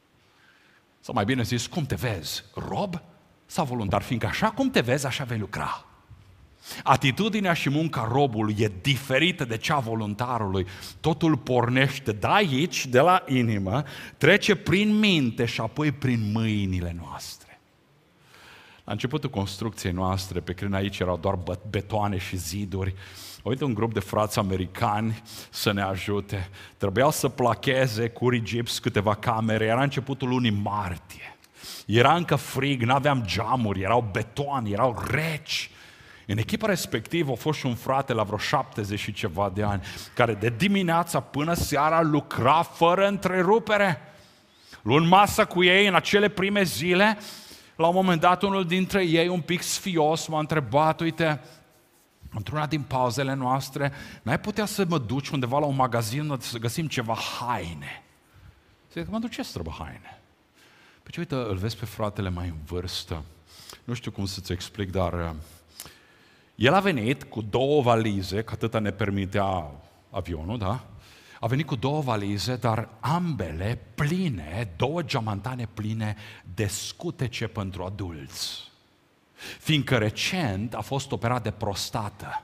Sau mai bine zis, cum te vezi? Rob sau voluntar? Fiindcă așa cum te vezi, așa vei lucra. Atitudinea și munca robului e diferită de cea voluntarului. Totul pornește de aici, de la inimă, trece prin minte și apoi prin mâinile noastre. La începutul construcției noastre, pe când aici erau doar betoane și ziduri, uite un grup de frați americani să ne ajute. Trebuiau să placheze cu rigips câteva camere, era începutul lunii martie. Era încă frig, n-aveam geamuri, erau betoane, erau reci. În echipa respectivă a fost și un frate la vreo 70 și ceva de ani, care de dimineața până seara lucra fără întrerupere. Luând masa cu ei în acele prime zile, la un moment dat unul dintre ei, un pic sfios, m-a întrebat, uite, într-una din pauzele noastre, n-ai putea să mă duci undeva la un magazin să găsim ceva haine? Zic, mă duc, ce trebuie haine? Păi uite, îl vezi pe fratele mai în vârstă, nu știu cum să-ți explic, dar el a venit cu 2 valize, că atâta ne permitea avionul, da? A venit cu 2 valize, dar ambele pline, 2 geamantane pline de scutece pentru adulți. Fiindcă recent a fost operat de prostată.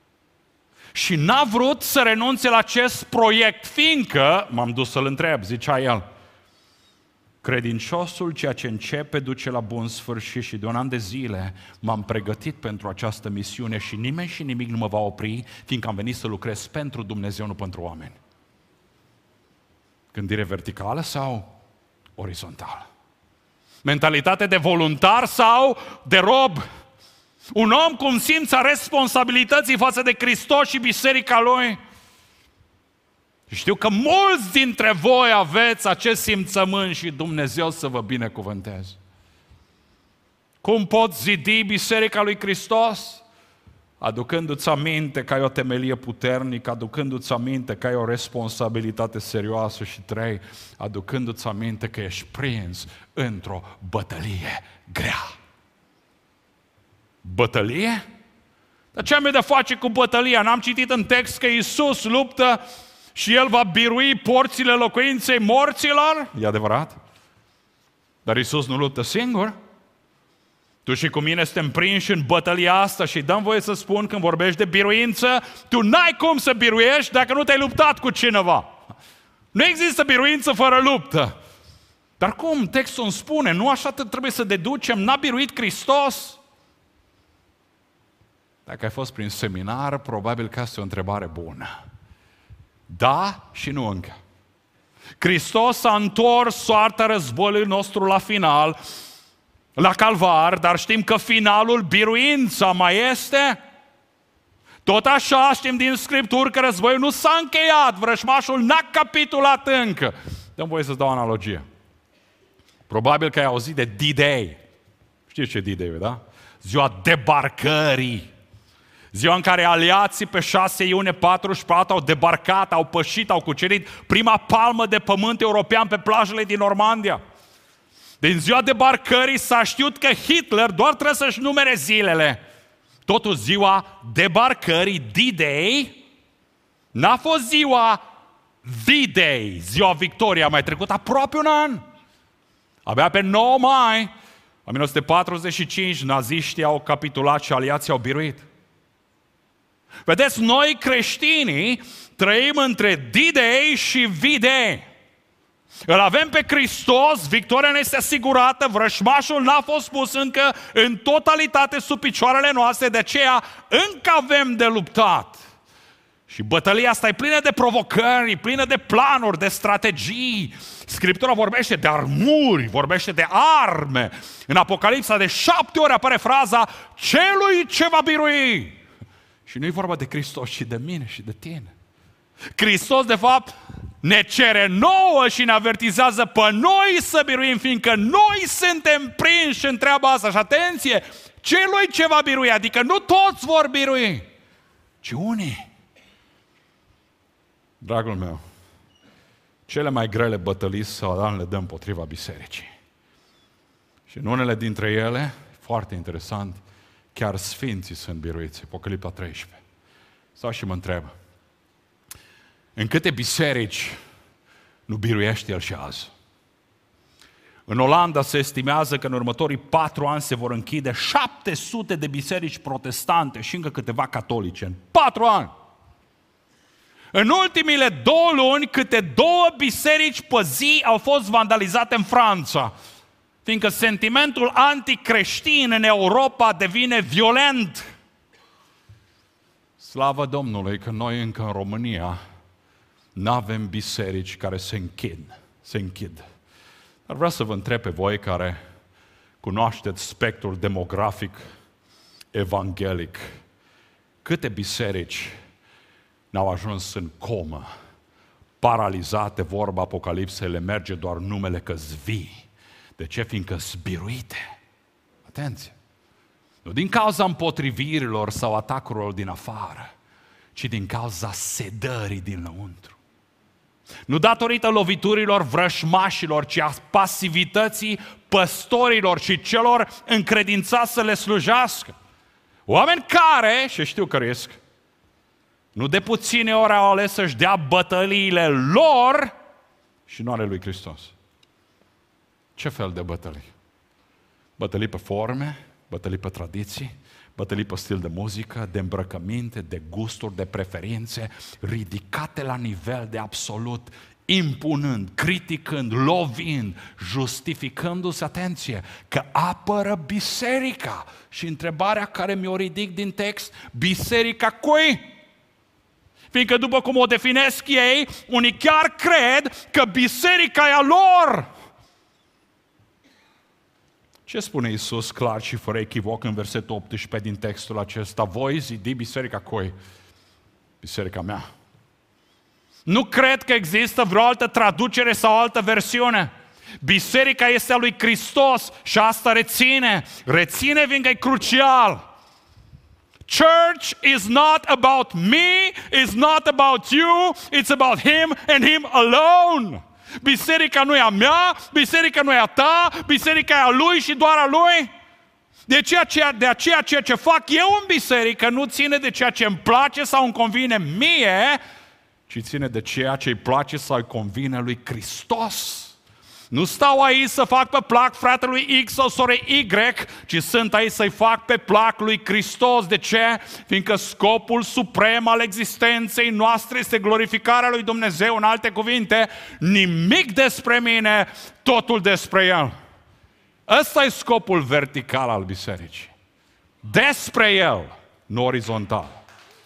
Și n-a vrut să renunțe la acest proiect, fiindcă, m-am dus să-l întreb, zicea el, credinciosul ceea ce începe duce la bun sfârșit și de un an de zile m-am pregătit pentru această misiune și nimeni și nimic nu mă va opri, fiindcă am venit să lucrez pentru Dumnezeu, nu pentru oameni. Gândire verticală sau orizontală? Mentalitate de voluntar sau de rob? Un om cu simța responsabilității față de Hristos și biserica Lui. Știu că mulți dintre voi aveți acest simțământ și Dumnezeu să vă binecuvânteze. Cum poți zidi biserica lui Hristos? Aducându-ți aminte că ai o temelie puternică, aducându-ți aminte că ai o responsabilitate serioasă și 3, aducându-ți aminte că ești prins într-o bătălie grea. Bătălie? Dar ce am eu de face cu bătălia? N-am citit în text că Iisus luptă și El va birui porțile locuinței morților? E adevărat? Dar Iisus nu luptă singur. Tu și cu mine suntem prinși în bătălia asta și dăm voie să spun, când vorbești de biruință, tu n-ai cum să biruiești dacă nu te-ai luptat cu cineva. Nu există biruință fără luptă. Dar cum? Textul îmi spune, nu așa trebuie să deducem, n-a biruit Hristos? Dacă ai fost prin seminar, probabil că asta e o întrebare bună. Da și nu încă. Hristos a întors soarta războiului nostru la final, la Calvar, dar știm că finalul, biruința, mai este. Tot așa știm din Scripturi că războiul nu s-a încheiat, vrăjmașul n-a capitulat încă. Dăm voie să-ți dau o analogie. Probabil că ai auzit de D-Day. Știți ce D-Day, da? Ziua debarcării. Ziua în care aliații pe 6 iunie 44 au debarcat, au pășit, au cucerit prima palmă de pământ european pe plajele din Normandia. Din ziua debarcării s-a știut că Hitler doar trebuie să-și numere zilele. Totuși ziua debarcării, D-Day, n-a fost ziua V-Day, ziua victoriei, a mai trecut aproape un an. Abia pe 9 mai 1945 naziștii au capitulat și aliații au biruit. Vedeți, noi creștinii trăim între D-Day și V-Day. Îl avem pe Hristos, victoria ne este asigurată, vrăjmașul n-a fost pus încă în totalitate sub picioarele noastre, de aceea încă avem de luptat. Și bătălia asta e plină de provocări, e plină de planuri, de strategii. Scriptura vorbește de armuri, vorbește de arme. În Apocalipsa de 7 ori apare fraza celui ce va birui. Și nu e vorba de Hristos, ci de mine și de tine. Hristos, de fapt, ne cere nouă și ne avertizează pe noi să biruim, fiindcă noi suntem prinși în treaba asta. Și atenție, celui ce va birui, adică nu toți vor birui, ci unii. Dragul meu, cele mai grele bătălii Satan le dă împotriva bisericii. Și în unele dintre ele, foarte interesant, chiar sfinții sunt biruiți. Apocalipsa 13. Stau și mă întreb, în câte biserici nu biruiește el și azi? În Olanda se estimează că în următorii 4 ani se vor închide 700 de biserici protestante și încă câteva catolice. În 4 ani! În ultimile 2 luni, câte 2 biserici pe zi au fost vandalizate în Franța, fiindcă sentimentul anticreștin în Europa devine violent. Slavă Domnului că noi încă în România n-avem biserici care se închid. Dar vreau să vă întreb pe voi care cunoașteți spectrul demografic evanghelic, câte biserici n-au ajuns în comă, paralizate, vorba Apocalipsei, le merge doar numele că-s vii. De ce? Fiindcă-s biruite. Atenție! Nu din cauza împotrivirilor sau atacurilor din afară, ci din cauza sedării dinăuntru. Nu datorită loviturilor vrășmașilor, ci a pasivității păstorilor și celor încredințați să le slujească. Oameni care, și știu că risc, nu de puține ori au ales să-și dea bătăliile lor și nu ale lui Hristos. Ce fel de bătălii? Bătălii pe forme, bătălii pe tradiții, bătălii pe stil de muzică, de îmbrăcăminte, de gusturi, de preferințe, ridicate la nivel de absolut, impunând, criticând, lovind, justificându-se, atenție, că apără biserica. Și întrebarea care mi-o ridic din text, biserica cui? Fiindcă după cum o definesc ei, unii chiar cred că biserica e a lor. Ce spune Iisus clar și fără echivoc în versetul 18 din textul acesta? Voi zidi biserica cui? Biserica mea. Nu cred că există vreo altă traducere sau altă versiune. Biserica este a lui Hristos și asta reține. Reține, fiindcă e crucial. Church is not about me, it's not about you, it's about Him and Him alone. Biserica nu e a mea, biserica nu e a ta, biserica e a Lui și doar a Lui. De aceea ceea ce fac eu în biserică nu ține de ceea ce îmi place sau îmi convine mie, ci ține de ceea ce îi place sau îi convine lui Hristos. Nu stau aici să fac pe plac fratelui X sau sorei Y, ci sunt aici să-i fac pe plac lui Hristos. De ce? Fiindcă scopul suprem al existenței noastre este glorificarea lui Dumnezeu. În alte cuvinte, nimic despre mine, totul despre El. Ăsta e scopul vertical al bisericii. Despre El, nu orizontal.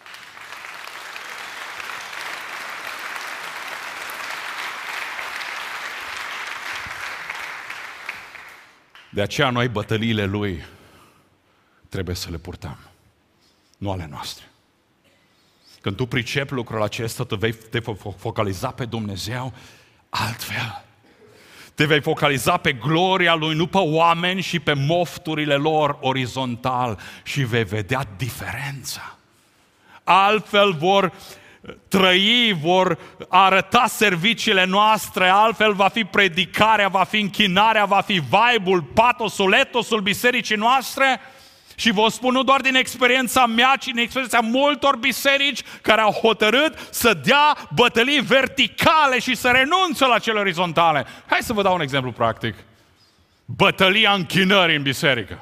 De aceea noi bătăliile Lui trebuie să le purtăm, nu ale noastre. Când tu pricepi lucrul acesta, te vei focaliza pe Dumnezeu altfel. Te vei focaliza pe gloria Lui, nu pe oameni și pe mofturile lor orizontal și vei vedea diferența. Altfel vor trăi, vor arăta serviciile noastre, altfel va fi predicarea, va fi închinarea, va fi vibe-ul, patosul, etosul bisericii noastre. Și vă spun nu doar din experiența mea, ci din experiența multor biserici care au hotărât să dea bătălii verticale și să renunțe la cele orizontale. Hai să vă dau un exemplu practic. Bătălia închinării în biserică.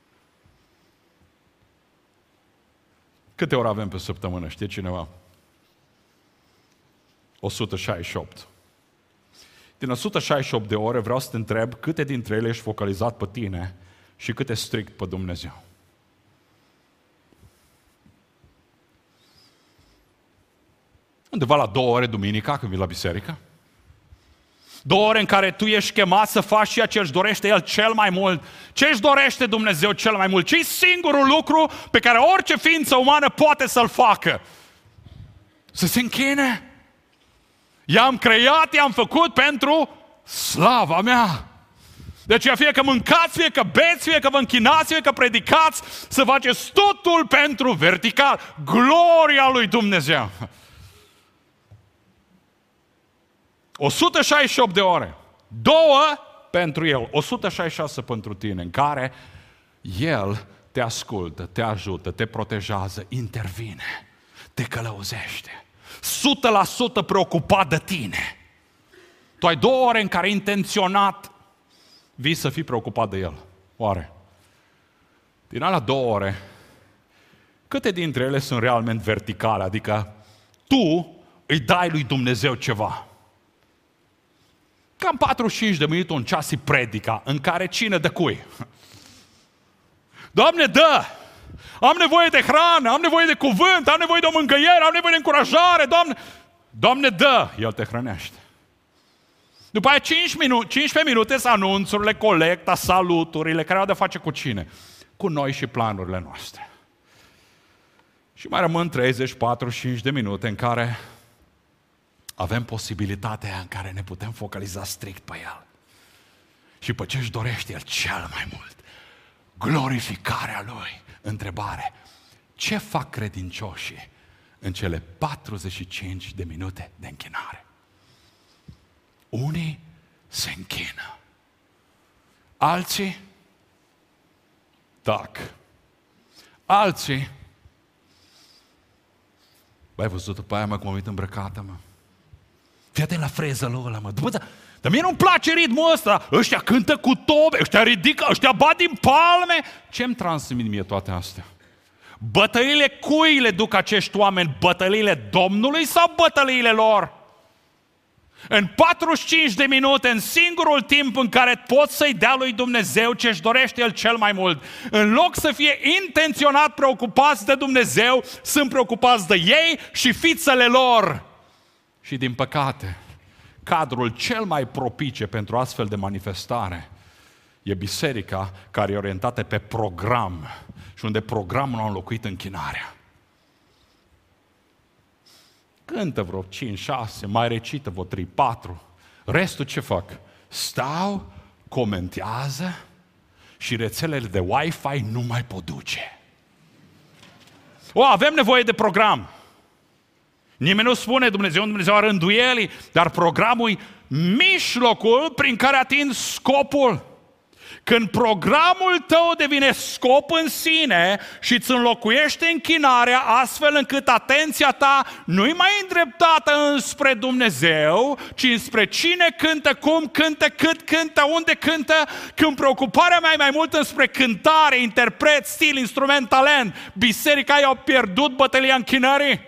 Câte ore avem pe săptămână, știe cineva? 168. Din 168 de ore vreau să te întreb câte dintre ele ești focalizat pe tine și câte strict pe Dumnezeu. Undeva la 2 ore duminica când vii la biserică. 2 ore în care tu ești chemat să faci ceea ce își dorește El cel mai mult. Ce își dorește Dumnezeu cel mai mult? Ce-i singurul lucru pe care orice ființă umană poate să-l facă? Să se închine. I-am creat, i-am făcut pentru slava mea. De aceea fie că mâncați, fie că beți, fie că vă închinați, fie că predicați, să faceți totul pentru vertical. Gloria lui Dumnezeu. 168 de ore. 2 pentru El, 166 pentru tine, în care El te ascultă, te ajută, te protejează, intervine, te călăuzește. 100% preocupat de tine. Tu ai 2 ore în care intenționat vii să fii preocupat de El. Oare? Din alea 2 ore, câte dintre ele sunt realmente verticale? Adică tu îi dai lui Dumnezeu ceva. Cam 45 de minute, un ceas predica, în care cine dă cui? Doamne, dă! Am nevoie de hrană, am nevoie de cuvânt, am nevoie de o mângâiere, am nevoie de încurajare, Doamne! Doamne, dă! El te hrănește. După aia 15 minute sunt anunțurile, colecta, saluturile, care au de face cu cine? Cu noi și planurile noastre. Și mai rămân 30-45 de minute în care avem posibilitatea în care ne putem focaliza strict pe El. Și pe ce își dorește El cel mai mult? Glorificarea Lui. Întrebare. Ce fac credincioșii în cele 45 de minute de închinare? Unii se închină. Alții tac. Alții, ai văzut după aia, cum am uit îmbrăcată, mă? Fii atent la freză lui ăla, mă. Dar mie nu-mi place ritmul ăsta. Ăștia cântă cu tobe, ăștia ridică, ăștia bat din palme. Ce-mi transmit mie toate astea? Bătăliile cui le duc acești oameni? Bătăliile Domnului sau bătăliile lor? În 45 de minute, în singurul timp în care poți să-i dea lui Dumnezeu ce își dorește El cel mai mult, în loc să fie intenționat preocupați de Dumnezeu, sunt preocupați de ei și fițele lor. Și din păcate, cadrul cel mai propice pentru astfel de manifestare e biserica care e orientată pe program și unde programul a înlocuit închinarea. Cântă vreo 5-6, mai recită vreo 3-4. Restul ce fac? Stau, comentează și rețelele de Wi-Fi nu mai pot duce. Avem nevoie de program. Nimeni nu spune Dumnezeu a rânduielii, dar programul e mijlocul prin care atingi scopul. Când programul tău devine scop în sine și îți înlocuiește închinarea astfel încât atenția ta nu-i mai îndreptată înspre Dumnezeu, ci înspre cine cântă, cum cântă, cât cântă, unde cântă, când preocuparea mea e mai mult înspre cântare, interpret, stil, instrument, talent, biserica i-au pierdut bătălia închinării.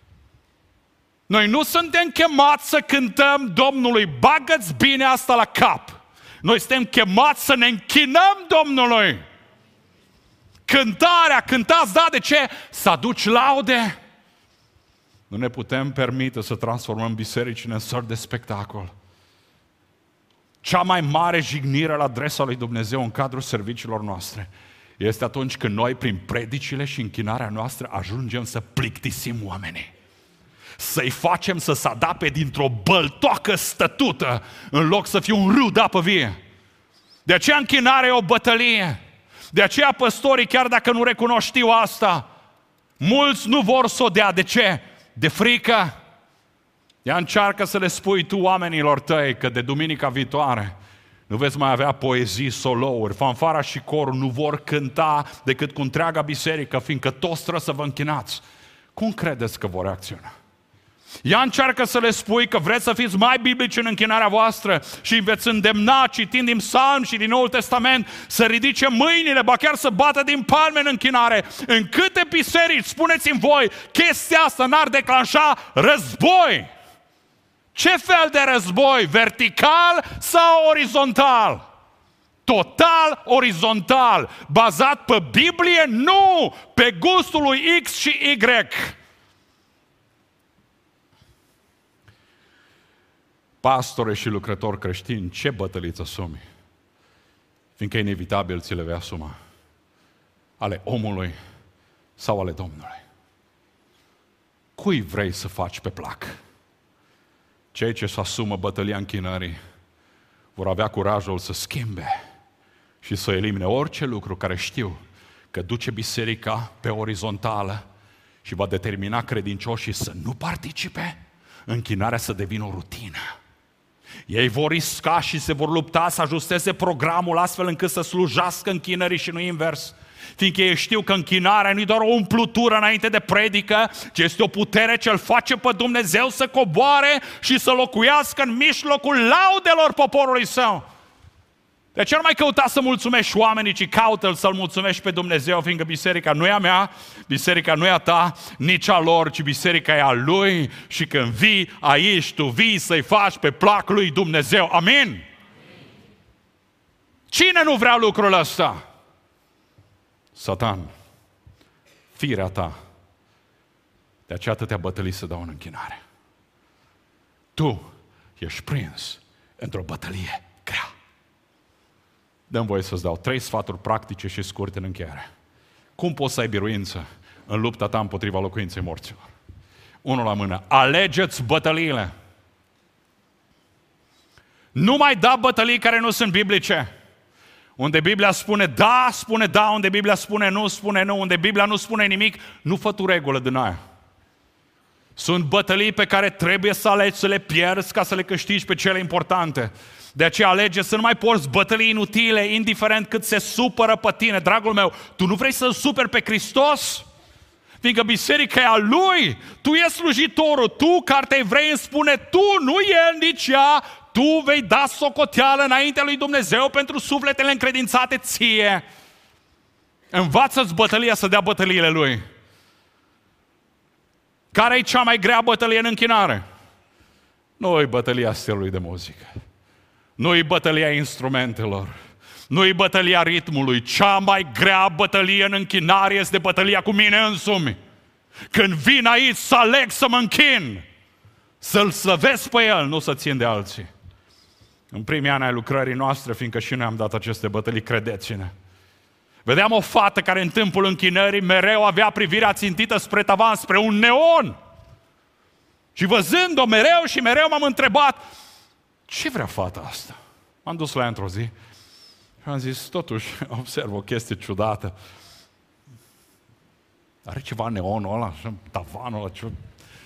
Noi nu suntem chemați să cântăm Domnului, bagă-ți bine asta la cap. Noi suntem chemați să ne închinăm Domnului. Cântarea, cântați, da, de ce? Să aduci laude. Nu ne putem permite să transformăm bisericile în săli de spectacol. Cea mai mare jignire la adresa lui Dumnezeu în cadrul serviciilor noastre este atunci când noi, prin predicile și închinarea noastră, ajungem să plictisim oamenii. Să-i facem să se adape dintr-o băltoacă stătută în loc să fie un râu de apă vie. De aceea închinarea e o bătălie. De aceea păstorii, chiar dacă nu recunoștiu asta, mulți nu vor să o dea. De ce? De frică. Ea încearcă să le spui tu oamenilor tăi că de duminica viitoare nu veți mai avea poezii, solouri, fanfara și corul nu vor cânta decât cu întreaga biserică, fiindcă toți trebuie să vă închinați. Cum credeți că vor reacționa? Ea încearcă să le spui că vreți să fiți mai biblici în închinarea voastră și veți îndemna, citind din Psalm și din Noul Testament, să ridice mâinile, ba chiar să bată din palme în închinare. În câte biserici, spuneți-mi voi, chestia asta n-ar declanșa război? Ce fel de război? Vertical sau orizontal? Total orizontal. Bazat pe Biblie? Nu! Pe gustul lui X și Y. Pastore și lucrător creștin, ce bătălii îți asumi? Fiindcă inevitabil ți le vei asuma. Ale omului sau ale Domnului. Cui vrei să faci pe plac? Cei ce se asumă bătălia închinării vor avea curajul să schimbe și să elimine orice lucru care știu că duce biserica pe orizontală și va determina credincioșii să nu participe, închinarea să devină o rutină. Ei vor risca și se vor lupta să ajusteze programul astfel încât să slujească închinării și nu invers. Fiindcă ei știu că închinarea nu e doar o umplutură înainte de predică, ci este o putere ce îl face pe Dumnezeu să coboare și să locuiască în mijlocul laudelor poporului său. De ce nu mai căuta să mulțumești oamenii, ci caută să-L mulțumești pe Dumnezeu, fiindcă biserica nu e a mea, biserica nu e a ta, nici a lor, ci biserica e a Lui și când vii aici, tu vii să-i faci pe plac lui Dumnezeu. Amin? Cine nu vrea lucrul ăsta? Satan, firea ta. De aceea atâtea bătălii se dau în închinare. Tu ești prins într-o bătălie grea. Dă-mi voie să-ți dau 3 sfaturi practice și scurte în încheiere. Cum poți să ai biruință în lupta ta împotriva locuinței morților? 1 la mână. Alegeți bătăliile. Nu mai da bătălii care nu sunt biblice. Unde Biblia spune da, unde Biblia spune nu, unde Biblia nu spune nimic, nu fă tu regulă din aia. Sunt bătălii pe care trebuie să alegi să le pierzi ca să le câștigi pe cele importante. De aceea alege să nu mai porți bătălii inutile, indiferent cât se supără pe tine. Dragul meu, tu nu vrei să-L superi pe Hristos? Fiindcă biserica e a Lui, tu ești slujitorul, tu, Cartea Evrei, îmi spune tu, nu El, nici ea, tu vei da socoteală înaintea lui Dumnezeu pentru sufletele încredințate ție. Învață-ți bătălia să dea bătăliile Lui. Care e cea mai grea bătălie în închinare? Nu e bătălia stilului de muzică. Nu e bătălia instrumentelor. Nu e bătălia ritmului. Cea mai grea bătălie în închinare este bătălia cu mine însumi. Când vin aici să aleg să mă închin, să-L slăvesc pe El, nu să țin de alții. În primii ani ai lucrării noastre, fiindcă și noi am dat aceste bătălii, credeți-ne. Vedeam o fată care în timpul închinării mereu avea privirea țintită spre tavan, spre un neon. Și văzând-o mereu și mereu m-am întrebat, ce vrea fata asta? M-am dus la ea într-o zi și am zis, totuși, observ o chestie ciudată. Are ceva neonul ăla, tavanul ăla, ceva.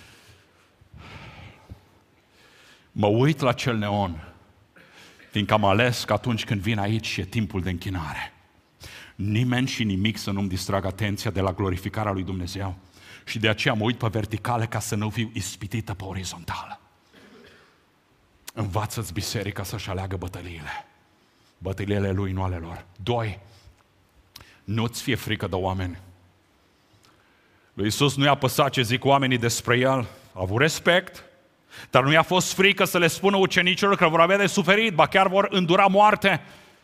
Mă uit la cel neon, fiindcă am ales că atunci când vin aici e timpul de închinare. Nimeni și nimic să nu-mi distragă atenția de la glorificarea lui Dumnezeu. Și de aceea mă uit pe verticală ca să nu fiu ispitită pe orizontală. Învață-ți biserica să-și aleagă bătăliile. Bătăliile lui, nu ale lor. 2. Nu-ți fie frică de oameni. Lui Iisus nu i-a păsat ce zic oamenii despre El. A avut respect, dar nu i-a fost frică să le spună ucenicilor că vor avea de suferit, ba chiar vor îndura moarte.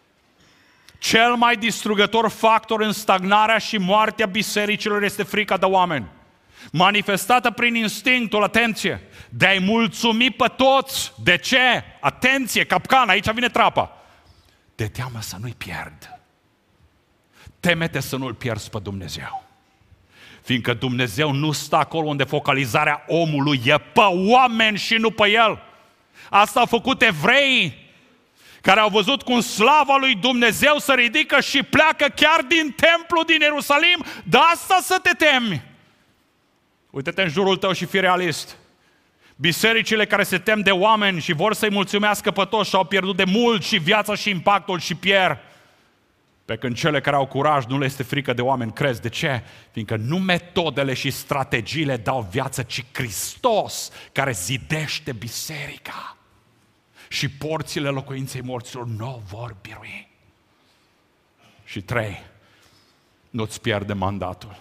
Cel mai distrugător factor în stagnarea și moartea bisericilor este frica de oameni. Manifestată prin instinctul, atenție, de a-i mulțumi pe toți. De ce? Atenție, capcan, aici vine trapa. De teamă să nu-i pierd. Teme-te să nu-L pierzi pe Dumnezeu. Fiindcă Dumnezeu nu stă acolo unde focalizarea omului e pe oameni și nu pe El. Asta au făcut evreii, care au văzut cum slava lui Dumnezeu se ridică și pleacă chiar din templu din Ierusalim. De asta să te temi. Uite-te în jurul tău și fii realist. Bisericile care se tem de oameni și vor să-i mulțumească pe toți și-au pierdut de mult și viața și impactul și pierd. Pe când cele care au curaj nu le este frică de oameni, crezi. De ce? Fiindcă nu metodele și strategiile dau viață, ci Hristos care zidește biserica. Și porțile locuinței morților nu vor birui. Și 3. Nu-ți pierde mandatul.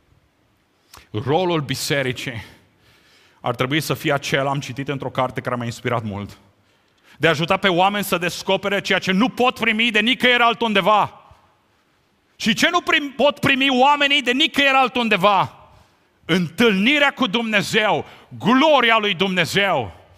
Rolul bisericii ar trebui să fie acela, am citit într-o carte care m-a inspirat mult, de a ajuta pe oameni să descopere ceea ce nu pot primi de nicăieri altundeva. Și ce nu pot primi oamenii de nicăieri altundeva? Întâlnirea cu Dumnezeu, gloria lui Dumnezeu.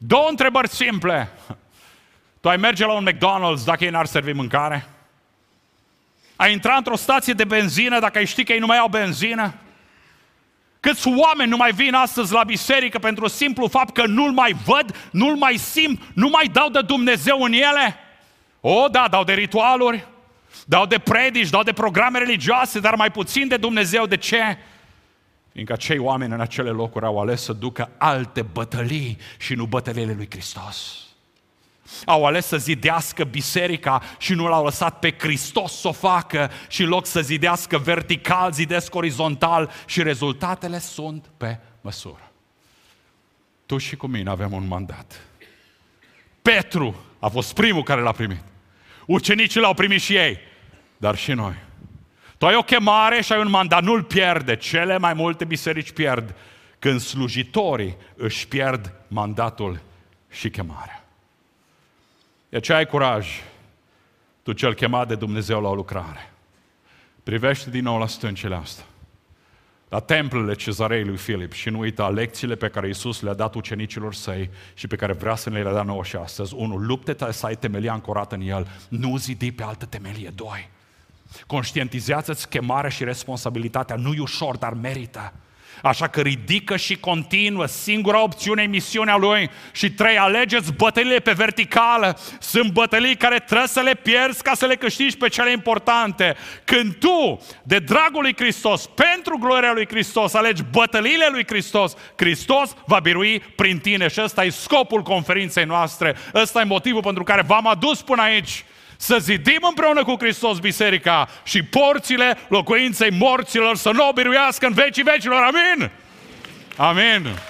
Două întrebări simple. Tu ai merge la un McDonald's dacă ei n-ar servi mâncare? Ai intra într-o stație de benzină dacă ai ști că ei nu mai au benzină? Câți oameni nu mai vin astăzi la biserică pentru simplu fapt că nu-L mai văd, nu-L mai simt, nu mai dau de Dumnezeu în ele? O, da, dau de ritualuri, dau de predici, dau de programe religioase, dar mai puțin de Dumnezeu. De ce? Fiindcă acei oameni în acele locuri au ales să ducă alte bătălii și nu bătăliile lui Hristos. Au ales să zidească biserica și nu l-au lăsat pe Hristos să o facă și în loc să zidească vertical, zidesc orizontal și rezultatele sunt pe măsură. Tu și cu mine avem un mandat. Petru a fost primul care l-a primit. Ucenicii l-au primit și ei, dar și noi. Tu ai o chemare și ai un mandat, nu-l pierde. Cele mai multe biserici pierd când slujitorii își pierd mandatul și chemarea. De ce ai curaj, tu cel chemat de Dumnezeu la o lucrare? Privește din nou la stâncile astea, la templele Cezarei lui Filip și nu uita lecțiile pe care Iisus le-a dat ucenicilor săi și pe care vrea să ne le dea nouă și astăzi. 1. Lupte-te să ai temelia ancorată în el, nu zidi pe altă temelie. 2. Conștientizează-ți chemarea și responsabilitatea, nu-i ușor, dar merită. Așa că ridică și continuă, singura opțiune e misiunea Lui. Și 3, alegeți bătăliile pe verticală. Sunt bătălii care trebuie să le pierzi ca să le câștigi pe cele importante. Când tu, de dragul lui Hristos, pentru gloria lui Hristos, alegi bătăliile lui Hristos, Hristos va birui prin tine. Și ăsta e scopul conferinței noastre. Ăsta e motivul pentru care v-am adus până aici. Să zidim împreună cu Hristos biserica și porțile locuinței morților să nu o biruiască în vecii vecilor. Amin? Amin.